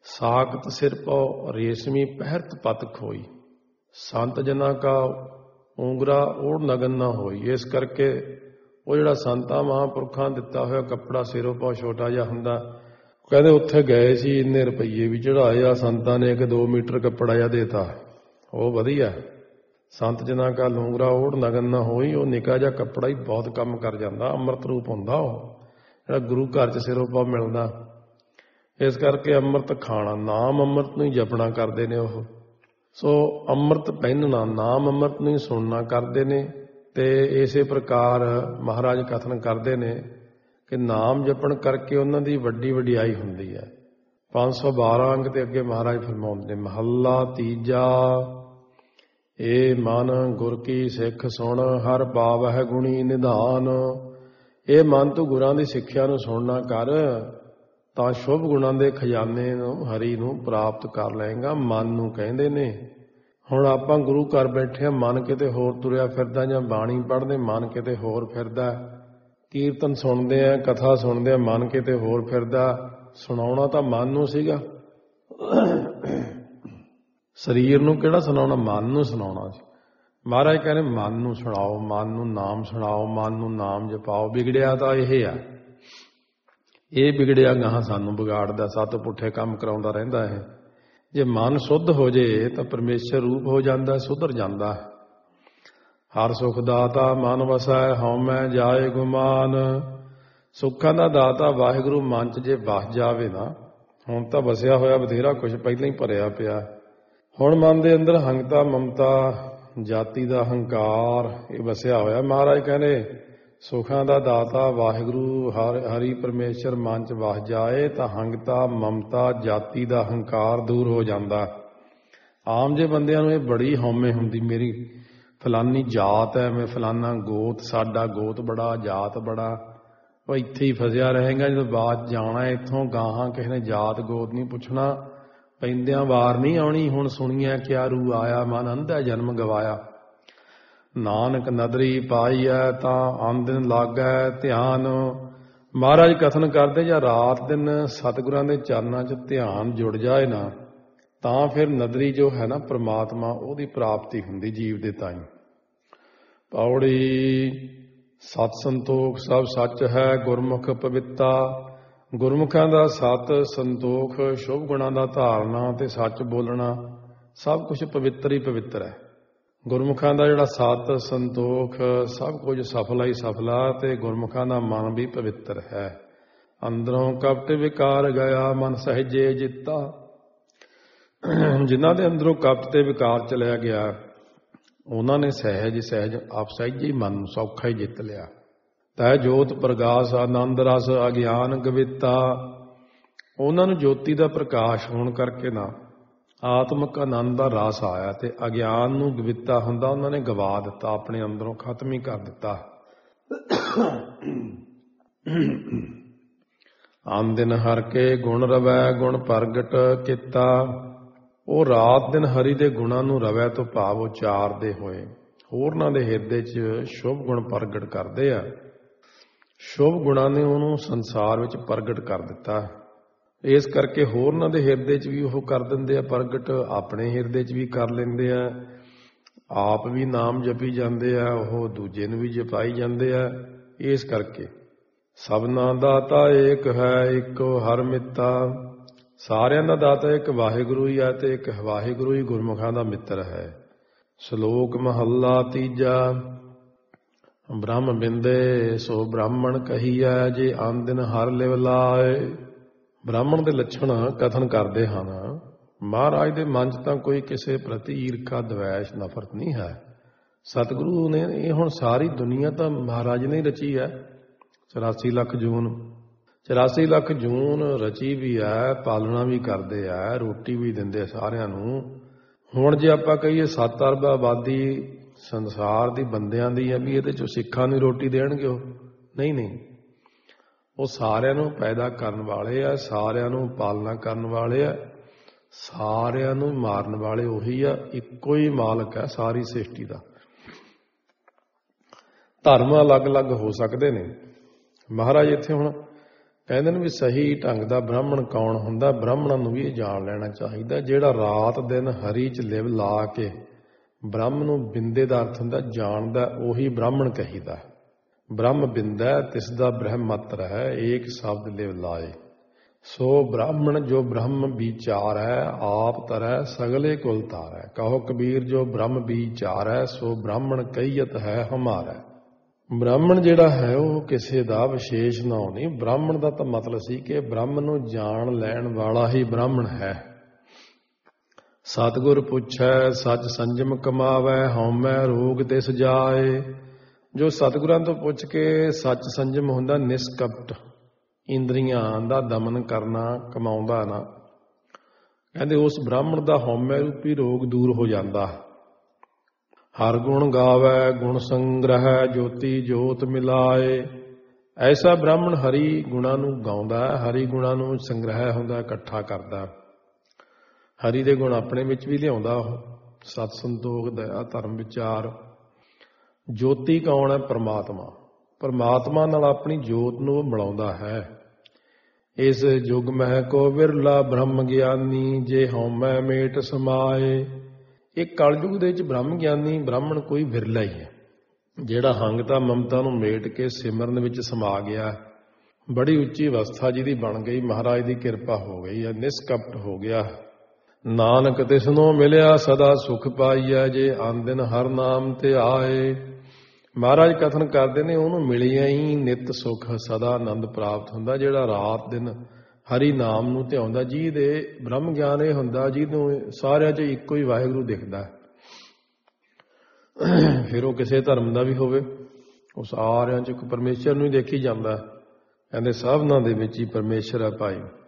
ਸਾਕਤ ਸਿਰ ਪਉ ਰੇਸ਼ਮੀ ਪਹਿਰਤ ਪਤ ਖੋਈ। ਸੰਤ ਜਨਾਂ ਕਾ ਉਂਗਰਾ ਓੜ ਨਗਨ ਨਾ ਹੋਈ। ਇਸ ਕਰਕੇ ਉਹ ਜਿਹੜਾ ਸੰਤਾਂ ਮਹਾਂਪੁਰਖਾਂ ਦਿੱਤਾ ਹੋਇਆ ਕੱਪੜਾ ਸਿਰੋਂ ਪਾਉ ਛੋਟਾ ਜਿਹਾ ਹੁੰਦਾ, ਕਹਿੰਦੇ ਉੱਥੇ ਗਏ ਸੀ, ਇੰਨੇ ਰੁਪਈਏ ਵੀ ਚੜਾਏ ਆ ਸੰਤਾਂ ਨੇ, ਇੱਕ ਦੋ ਮੀਟਰ ਕੱਪੜਾ ਜਿਹਾ ਦੇਤਾ, ਉਹ ਵਧੀਆ। ਸੰਤ ਜਨਾਂ ਕਾ ਲੂੰਗਰਾ ਓੜ ਨਗਨ ਨਾ ਹੋਈ, ਉਹ ਨਿੱਕਾ ਜਿਹਾ ਕੱਪੜਾ ਹੀ ਬਹੁਤ ਕੰਮ ਕਰ ਜਾਂਦਾ, ਅੰਮ੍ਰਿਤ ਰੂਪ ਹੁੰਦਾ ਉਹ ਜਿਹੜਾ ਗੁਰੂ ਘਰ 'ਚ ਸਿਰੋਂ ਪਾਉ ਮਿਲਦਾ। ਇਸ ਕਰਕੇ ਅੰਮ੍ਰਿਤ ਖਾਣਾ, ਨਾਮ ਅੰਮ੍ਰਿਤ ਨੂੰ ਹੀ ਜਪਣਾ ਕਰਦੇ ਨੇ ਉਹ। ਸੋ ਅੰਮ੍ਰਿਤ ਪਹਿਨਣਾ, ਨਾਮ ਅੰਮ੍ਰਿਤ ਨੂੰ ਹੀ ਸੁਣਨਾ ਕਰਦੇ ਨੇ। ਤੇ ਇਸੇ ਪ੍ਰਕਾਰ ਮਹਾਰਾਜ ਕਥਨ ਕਰਦੇ ਨੇ ਕਿ ਨਾਮ ਜਪਣ ਕਰਕੇ ਉਹਨਾਂ ਦੀ ਵੱਡੀ ਵਡਿਆਈ ਹੁੰਦੀ ਹੈ। ਪੰਜ ਸੌ ਬਾਰਾਂ ਅੰਗ ਦੇ ਅੱਗੇ ਮਹਾਰਾਜ ਫਰਮਾਉਂਦੇ ਨੇ, ਮਹੱਲਾ ਤੀਜਾ, ਇਹ ਮਨ ਗੁਰ ਕੀ ਸਿੱਖ ਸੁਣ, ਹਰ ਪਾਵਹਿ ਗੁਣੀ ਨਿਧਾਨ। ਇਹ ਮਨ ਤੂੰ ਗੁਰਾਂ ਦੀ ਸਿੱਖਿਆ ਨੂੰ ਸੁਣਨਾ ਕਰ, ਤਾਂ ਸ਼ੁਭ ਗੁਣਾਂ ਦੇ ਖਜ਼ਾਨੇ ਨੂੰ, ਹਰੀ ਨੂੰ ਪ੍ਰਾਪਤ ਕਰ ਲਏਗਾ। ਮਨ ਨੂੰ ਕਹਿੰਦੇ ਨੇ। ਹੁਣ ਆਪਾਂ ਗੁਰੂ ਘਰ ਬੈਠੇ, ਮਨ ਕਿਤੇ ਹੋਰ ਤੁਰਿਆ ਫਿਰਦਾ, ਜਾਂ ਬਾਣੀ ਪੜ੍ਹਦੇ ਮਨ ਕਿਤੇ ਹੋਰ ਫਿਰਦਾ, ਕੀਰਤਨ ਸੁਣਦੇ ਆ, ਕਥਾ ਸੁਣਦੇ ਆ, ਮਨ ਕਿਤੇ ਹੋਰ ਫਿਰਦਾ। ਸੁਣਾਉਣਾ ਤਾਂ ਮਨ ਨੂੰ ਸੀਗਾ, ਸਰੀਰ ਨੂੰ ਕਿਹੜਾ ਸੁਣਾਉਣਾ, ਮਨ ਨੂੰ ਸੁਣਾਉਣਾ ਸੀ। ਮਹਾਰਾਜ ਕਹਿੰਦੇ ਮਨ ਨੂੰ ਸੁਣਾਓ, ਮਨ ਨੂੰ ਨਾਮ ਸੁਣਾਓ, ਮਨ ਨੂੰ ਨਾਮ ਜਪਾਓ। ਵਿਗੜਿਆ ਤਾਂ ਇਹ ਆ, ਇਹ ਵਿਗੜਿਆ ਗਾਹਾਂ ਸਾਨੂੰ ਵਿਗਾੜਦਾ, ਸੱਤ ਪੁੱਠੇ ਕੰਮ ਕਰਾਉਂਦਾ ਰਹਿੰਦਾ ਇਹ। ਜੇ ਮਨ ਸ਼ੁੱਧ ਹੋ ਜੇ ਤਾਂ ਪਰਮੇਸ਼ਰ ਰੂਪ ਹੋ ਜਾਂਦਾ, ਸੁਧਰ ਜਾਂਦਾ। ਹਰ ਸੁਖ ਦਾਤਾ ਮਨ ਵਸੈ, ਹਉਮੈ ਜਾਏ ਗੁਮਾਨ। ਸੁੱਖਾਂ ਦਾ ਦਾਤਾ ਵਾਹਿਗੁਰੂ ਮਨ 'ਚ ਜੇ ਵਸ ਜਾਵੇ ਨਾ, ਹੁਣ ਤਾਂ ਵਸਿਆ ਹੋਇਆ ਬਥੇਰਾ ਕੁਝ ਪਹਿਲਾਂ ਹੀ ਭਰਿਆ ਪਿਆ। ਹੁਣ ਮਨ ਦੇ ਅੰਦਰ ਹੰਗਤਾ, ਮਮਤਾ, ਜਾਤੀ ਦਾ ਹੰਕਾਰ ਇਹ ਵਸਿਆ ਹੋਇਆ। ਮਹਾਰਾਜ ਕਹਿੰਦੇ ਸੁੱਖਾਂ ਦਾ ਦਾਤਾ ਵਾਹਿਗੁਰੂ ਹਰ ਹਰੀ ਪਰਮੇਸ਼ਰ ਮਨ 'ਚ ਵਸ ਜਾਏ ਤਾਂ ਹੰਗਤਾ, ਮਮਤਾ, ਜਾਤੀ ਦਾ ਹੰਕਾਰ ਦੂਰ ਹੋ ਜਾਂਦਾ। ਆਮ ਜੇ ਬੰਦਿਆਂ ਨੂੰ ਇਹ ਬੜੀ ਹਉਮੈ ਹੁੰਦੀ, ਮੇਰੀ ਫਲਾਨੀ ਜਾਤ ਹੈ, ਮੈਂ ਫਲਾਨਾ ਗੋਤ, ਸਾਡਾ ਗੋਤ ਬੜਾ, ਜਾਤ ਬੜਾ। ਉਹ ਇੱਥੇ ਹੀ ਫਸਿਆ ਰਹੇਗਾ, ਜਦੋਂ ਬਾਅਦ ਜਾਣਾ ਇੱਥੋਂ ਗਾਹਾਂ ਕਿਸੇ ਨੇ ਜਾਤ ਗੋਤ ਨਹੀਂ ਪੁੱਛਣਾ, ਪੈਂਦਿਆਂ ਵਾਰ ਨਹੀਂ ਆਉਣੀ। ਹੁਣ ਸੁਣੀਐ ਕਿਆ ਰੂ ਆਇਆ, ਮਨ ਅੰਧਾ ਜਨਮ ਗਵਾਇਆ। ਨਾਨਕ ਨਦਰੀ ਪਾਈਐ ਤਾਂ ਆਮਦਨ ਲਾਗੈ ਧਿਆਨ। ਮਹਾਰਾਜ ਕਥਨ ਕਰਦੇ, ਜਾਂ ਰਾਤ ਦਿਨ ਸਤਿਗੁਰਾਂ ਦੇ ਚਰਨਾਂ 'ਚ ਧਿਆਨ ਜੁੜ ਜਾਏ ਨਾ, ਤਾਂ ਫਿਰ ਨਦਰੀ ਜੋ ਹੈ ਨਾ ਪ੍ਰਮਾਤਮਾ, ਉਹਦੀ ਪ੍ਰਾਪਤੀ ਹੁੰਦੀ ਜੀਵ ਦੇ ਤਾਈਂ। ਪੌੜੀ ਸਤ ਸੰਤੋਖ ਸਭ ਸੱਚ ਹੈ, ਗੁਰਮੁਖ ਪਵਿੱਤਾ। ਗੁਰਮੁਖਾਂ ਦਾ ਸਤ ਸੰਤੋਖ, ਸ਼ੁਭ ਗੁਣਾਂ ਦਾ ਧਾਰਨਾ ਤੇ ਸੱਚ ਬੋਲਣਾ, ਸਭ ਕੁਝ ਪਵਿੱਤਰ ਹੀ ਪਵਿੱਤਰ ਹੈ। ਗੁਰਮੁਖਾਂ ਦਾ ਜਿਹੜਾ ਸਤ ਸੰਤੋਖ, ਸਭ ਕੁਝ ਸਫਲਾ ਹੀ ਸਫਲਾ, ਤੇ ਗੁਰਮੁਖਾਂ ਦਾ ਮਨ ਵੀ ਪਵਿੱਤਰ ਹੈ। ਅੰਦਰੋਂ ਕਪਟ ਵਿਕਾਰ ਗਿਆ, ਮਨ ਸਹਿਜੇ ਜਿੱਤਾ। ਜਿਨ੍ਹਾਂ ਦੇ ਅੰਦਰੋਂ ਕਪਟ ਤੇ ਵਿਕਾਰ ਚਲਿਆ ਗਿਆ, ਉਹਨਾਂ ਨੇ ਸਹਿਜ ਸਹਿਜ ਆਪ ਸਹਿਜੇ ਹੀ ਮਨ ਨੂੰ ਸੌਖਾ ਹੀ ਜਿੱਤ ਲਿਆ। ਤੈ ਜੋਤ ਪ੍ਰਗਾਸ ਆਨੰਦ ਰਸ ਅਗਿਆਨ ਗਵਿੱਤਾ। ਉਹਨਾਂ ਨੂੰ ਜੋਤੀ ਦਾ ਪ੍ਰਕਾਸ਼ ਹੋਣ ਕਰਕੇ ਨਾ ਆਤਮਿਕ ਆਨੰਦ ਦਾ ਰਸ ਆਇਆ, ਤੇ ਅਗਿਆਨ ਨੂੰ ਗਵਿੱਤਾ ਹੁੰਦਾ, ਉਹਨਾਂ ਨੇ ਗਵਾ ਦਿੱਤਾ, ਆਪਣੇ ਅੰਦਰੋਂ ਖਤਮ ਹੀ ਕਰ ਦਿੱਤਾ। ਆਨ ਦਿਨ ਹਰ ਕੇ ਗੁਣ ਰਵੈ, ਗੁਣ ਪ੍ਰਗਟ ਕੀਤਾ। ਉਹ ਰਾਤ ਦਿਨ ਹਰੀ ਦੇ ਗੁਣਾਂ ਨੂੰ ਰਵੈ ਤੋਂ ਭਾਵ ਉਚਾਰਦੇ ਹੋਏ ਹੋਰਨਾਂ ਦੇ ਹਿਰਦੇ 'ਚ ਸ਼ੁਭ ਗੁਣ ਪ੍ਰਗਟ ਕਰਦੇ ਆ। ਸ਼ੁਭ ਗੁਣਾਂ ਨੇ ਉਹਨੂੰ ਸੰਸਾਰ ਵਿੱਚ ਪ੍ਰਗਟ ਕਰ ਦਿੱਤਾ। ਇਸ ਕਰਕੇ ਹੋਰਨਾਂ ਦੇ ਹਿਰਦੇ 'ਚ ਵੀ ਉਹ ਕਰ ਦਿੰਦੇ ਆ ਪ੍ਰਗਟ, ਆਪਣੇ ਹਿਰਦੇ 'ਚ ਵੀ ਕਰ ਲੈਂਦੇ ਆ। ਆਪ ਵੀ ਨਾਮ ਜਪੀ ਜਾਂਦੇ ਆ, ਉਹ ਦੂਜੇ ਨੂੰ ਵੀ ਜਪਾਈ ਜਾਂਦੇ ਆ। ਇਸ ਕਰਕੇ ਸਭਨਾ ਦਾਤਾ ਏਕ ਹੈ, ਇੱਕੋ ਹਰ ਮਿੱਤਾ। ਸਾਰਿਆਂ ਦਾ ਦਾਤਾ ਇੱਕ ਵਾਹਿਗੁਰੂ ਹੀ ਹੈ, ਤੇ ਇੱਕ ਵਾਹਿਗੁਰੂ ਹੀ ਗੁਰਮੁਖਾਂ ਦਾ ਮਿੱਤਰ ਹੈ। ਸ਼ਲੋਕ ਮਹੱਲਾ ਤੀਜਾ। ਬ੍ਰਹਮ ਬਿੰਦੇ ਸੋ ਬ੍ਰਾਹਮਣ ਕਹੀਐ, ਜੇ ਆਨ ਦਿਨ ਹਰ ਲਿਵ ਲਾਏ। ਬ੍ਰਾਹਮਣ ਦੇ ਲੱਛਣ ਕਥਨ ਕਰਦੇ ਹਨ। ਮਹਾਰਾਜ ਦੇ ਮਨ 'ਚ ਤਾਂ ਕੋਈ ਕਿਸੇ ਪ੍ਰਤੀ ਈਰਖਾ, ਦਵੈਸ਼, ਨਫ਼ਰਤ ਨਹੀਂ ਹੈ। ਸਤਿਗੁਰੂ ਨੇ ਇਹ ਹੁਣ ਸਾਰੀ ਦੁਨੀਆ ਤਾਂ ਮਹਾਰਾਜ ਨੇ ਰਚੀ ਹੈ। ਚੁਰਾਸੀ ਲੱਖ ਜੂਨ ਚੁਰਾਸੀ ਲੱਖ ਜੂਨ ਰਚੀ ਵੀ ਹੈ, ਪਾਲਣਾ ਵੀ ਕਰਦੇ ਆ, ਰੋਟੀ ਵੀ ਦਿੰਦੇ ਸਾਰਿਆਂ ਨੂੰ। ਹੁਣ ਜੇ ਆਪਾਂ ਕਹੀਏ ਸੱਤ ਅਰਬ ਆਬਾਦੀ ਸੰਸਾਰ ਦੀ ਬੰਦਿਆਂ ਦੀ ਹੈ, ਵੀ ਇਹਦੇ 'ਚੋਂ ਸਿੱਖਾਂ ਨੂੰ ਰੋਟੀ ਦੇਣਗੇ ਉਹ? ਨਹੀਂ ਨਹੀਂ, ਉਹ ਸਾਰਿਆਂ ਨੂੰ ਪੈਦਾ ਕਰਨ ਵਾਲੇ ਆ, ਸਾਰਿਆਂ ਨੂੰ ਪਾਲਣਾ ਕਰਨ ਵਾਲੇ ਆ, ਸਾਰਿਆਂ ਨੂੰ ਮਾਰਨ ਵਾਲੇ ਉਹੀ ਆ। ਇੱਕੋ ਹੀ ਮਾਲਕ ਹੈ ਸਾਰੀ ਸ੍ਰਿਸ਼ਟੀ ਦਾ। ਧਰਮ ਅਲੱਗ-ਅਲੱਗ ਹੋ ਸਕਦੇ ਨੇ। ਮਹਾਰਾਜ ਇੱਥੇ ਹੁਣ ਕਹਿੰਦੇ ਨੇ ਵੀ ਸਹੀ ਢੰਗ ਦਾ ਬ੍ਰਾਹਮਣ ਕੌਣ ਹੁੰਦਾ। ਬ੍ਰਾਹਮਣਾਂ ਨੂੰ ਵੀ ਇਹ ਜਾਣ ਲੈਣਾ ਚਾਹੀਦਾ, ਜਿਹੜਾ ਰਾਤ ਦਿਨ ਹਰੀ 'ਚ ਲਿਵ ਲਾ ਕੇ ਬ੍ਰਹਮ ਨੂੰ ਬਿੰਦੇ ਦਾ ਅਰਥ ਹੁੰਦਾ ਜਾਣਦਾ, ਉਹੀ ਬ੍ਰਾਹਮਣ ਕਹੀਦਾ। ਬ੍ਰਹਮ ਬਿੰਦਾ ਤਿਸ ਦਾ ਬ੍ਰਹਮ ਮਾਤਰ ਹੈ, ਏਕ ਸ਼ਬਦ ਲਿਵ ਲਾਏ। ਸੋ ਬ੍ਰਾਹਮਣ ਜੋ ਬ੍ਰਹਮ ਵਿਚਾਰ ਹੈ, ਆਪ ਤਰੈ ਸਗਲੇ ਕੁਲ ਤਾਰੈ। ਕਹੋ ਕਬੀਰ ਜੋ ਬ੍ਰਹਮ ਵਿਚਾਰ ਹੈ, ਸੋ ਬ੍ਰਾਹਮਣ ਕਹੀਅਤ ਹੈ ਹਮਾਰਾ। ਬ੍ਰਾਹਮਣ ਜਿਹੜਾ ਹੈ ਉਹ ਕਿਸੇ ਦਾ ਵਿਸ਼ੇਸ਼ ਨਾਮ ਨਹੀਂ। ਬ੍ਰਾਹਮਣ ਦਾ ਤਾਂ ਮਤਲਬ ਸੀ ਕਿ ਬ੍ਰਹਮ ਨੂੰ ਜਾਣ ਲੈਣ ਵਾਲਾ ਹੀ ਬ੍ਰਾਹਮਣ ਹੈ। ਸਤਿਗੁਰ ਪੁੱਛੈ ਸਚ ਸੰਜਮ ਕਮਾਵੈ, ਹਉਮੈ ਰੋਗ ਤਿਸ ਜਾਏ। ਜੋ ਸਤਿਗੁਰਾਂ ਤੋਂ ਪੁੱਛ ਕੇ ਸੱਚ ਸੰਜਮ ਹੁੰਦਾ, ਨਿਸ਼ਕਪਟ ਇੰਦਰੀਆਂ ਦਾ ਦਮਨ ਕਰਨਾ, ਕਮਾਉਂਦਾ ਨਾ, ਕਹਿੰਦੇ ਉਸ ਬ੍ਰਾਹਮਣ ਦਾ ਹਉਮੈ ਰੂਪੀ ਰੋਗ ਦੂਰ ਹੋ ਜਾਂਦਾ। ਹਰ ਗੁਣ ਗਾਵੈ ਗੁਣ ਸੰਗ੍ਰਹਿ, ਜੋਤੀ ਜੋਤ ਮਿਲਾਏ। ਐਸਾ ਬ੍ਰਾਹਮਣ ਹਰੀ ਗੁਣਾਂ ਨੂੰ ਗਾਉਂਦਾ, ਹਰੀ ਗੁਣਾਂ ਨੂੰ ਸੰਗ੍ਰਹਿ ਹੁੰਦਾ, ਇਕੱਠਾ ਕਰਦਾ। ਹਰੀ ਦੇ ਗੁਣ ਆਪਣੇ ਵਿੱਚ ਵੀ ਲਿਆਉਂਦਾ ਉਹ, ਸਤ ਸੰਤੋਖ, ਦਇਆ, ਧਰਮ, ਵਿਚਾਰ। ਜੋਤੀ ਕੌਣ ਹੈ? ਪਰਮਾਤਮਾ। ਪਰਮਾਤਮਾ ਨਾਲ ਆਪਣੀ ਜੋਤ ਨੂੰ ਮਿਲਾਉਂਦਾ ਹੈ। ਇਸ ਯੁਗ ਮਹਿ ਕੋ ਵਿਰਲਾ ਬ੍ਰਹਮ ਗਿਆਨੀ, ਜੇ ਹਉਮੈ ਮੇਟ ਸਮਾਏ। ਇਹ ਕਲਯੁਗ ਦੇ ਵਿੱਚ ਬ੍ਰਹਮ ਗਿਆਨੀ ਬ੍ਰਾਹਮਣ ਕੋਈ ਵਿਰਲਾ ਹੀ ਹੈ, ਜਿਹੜਾ ਹੰਗਤਾ ਮਮਤਾ ਨੂੰ ਮੇਟ ਕੇ ਸਿਮਰਨ ਵਿੱਚ ਸਮਾ ਗਿਆ। ਬੜੀ ਉੱਚੀ ਅਵਸਥਾ ਜਿਹਦੀ ਬਣ ਗਈ, ਮਹਾਰਾਜ ਦੀ ਕਿਰਪਾ ਹੋ ਗਈ ਹੈ, ਨਿਸ਼ਕਪਟ ਹੋ ਗਿਆ। ਨਾਨਕ ਤਿਸਨੋ ਮਿਲਿਆ ਸਦਾ ਸੁਖ ਪਾਈਐ, ਜੇ ਆਨਦਿਨ ਹਰ ਨਾਮ ਤੇ ਆਏ। ਮਹਾਰਾਜ ਕਥਨ ਕਰਦੇ ਨੇ ਉਹਨੂੰ ਮਿਲਿਆ ਹੀ ਨਿਤ ਸੁਖ, ਸਦਾ ਆਨੰਦ ਪ੍ਰਾਪਤ ਹੁੰਦਾ, ਜਿਹੜਾ ਰਾਤ ਦਿਨ ਹਰੀ ਨਾਮ ਨੂੰ ਧਿਆਉਂਦਾ। ਜਿਹਦੇ ਬ੍ਰਹਮ ਗਿਆਨ ਇਹ ਹੁੰਦਾ ਜਿਹਨੂੰ ਸਾਰਿਆਂ 'ਚ ਇੱਕੋ ਹੀ ਵਾਹਿਗੁਰੂ ਦਿਖਦਾ। ਫਿਰ ਉਹ ਕਿਸੇ ਧਰਮ ਦਾ ਵੀ ਹੋਵੇ, ਉਹ ਸਾਰਿਆਂ 'ਚ ਇੱਕ ਪਰਮੇਸ਼ਰ ਨੂੰ ਹੀ ਦੇਖੀ ਜਾਂਦਾ। ਕਹਿੰਦੇ ਸਭਨਾਂ ਦੇ ਵਿੱਚ ਹੀ ਪਰਮੇਸ਼ਰ ਹੈ ਭਾਈ।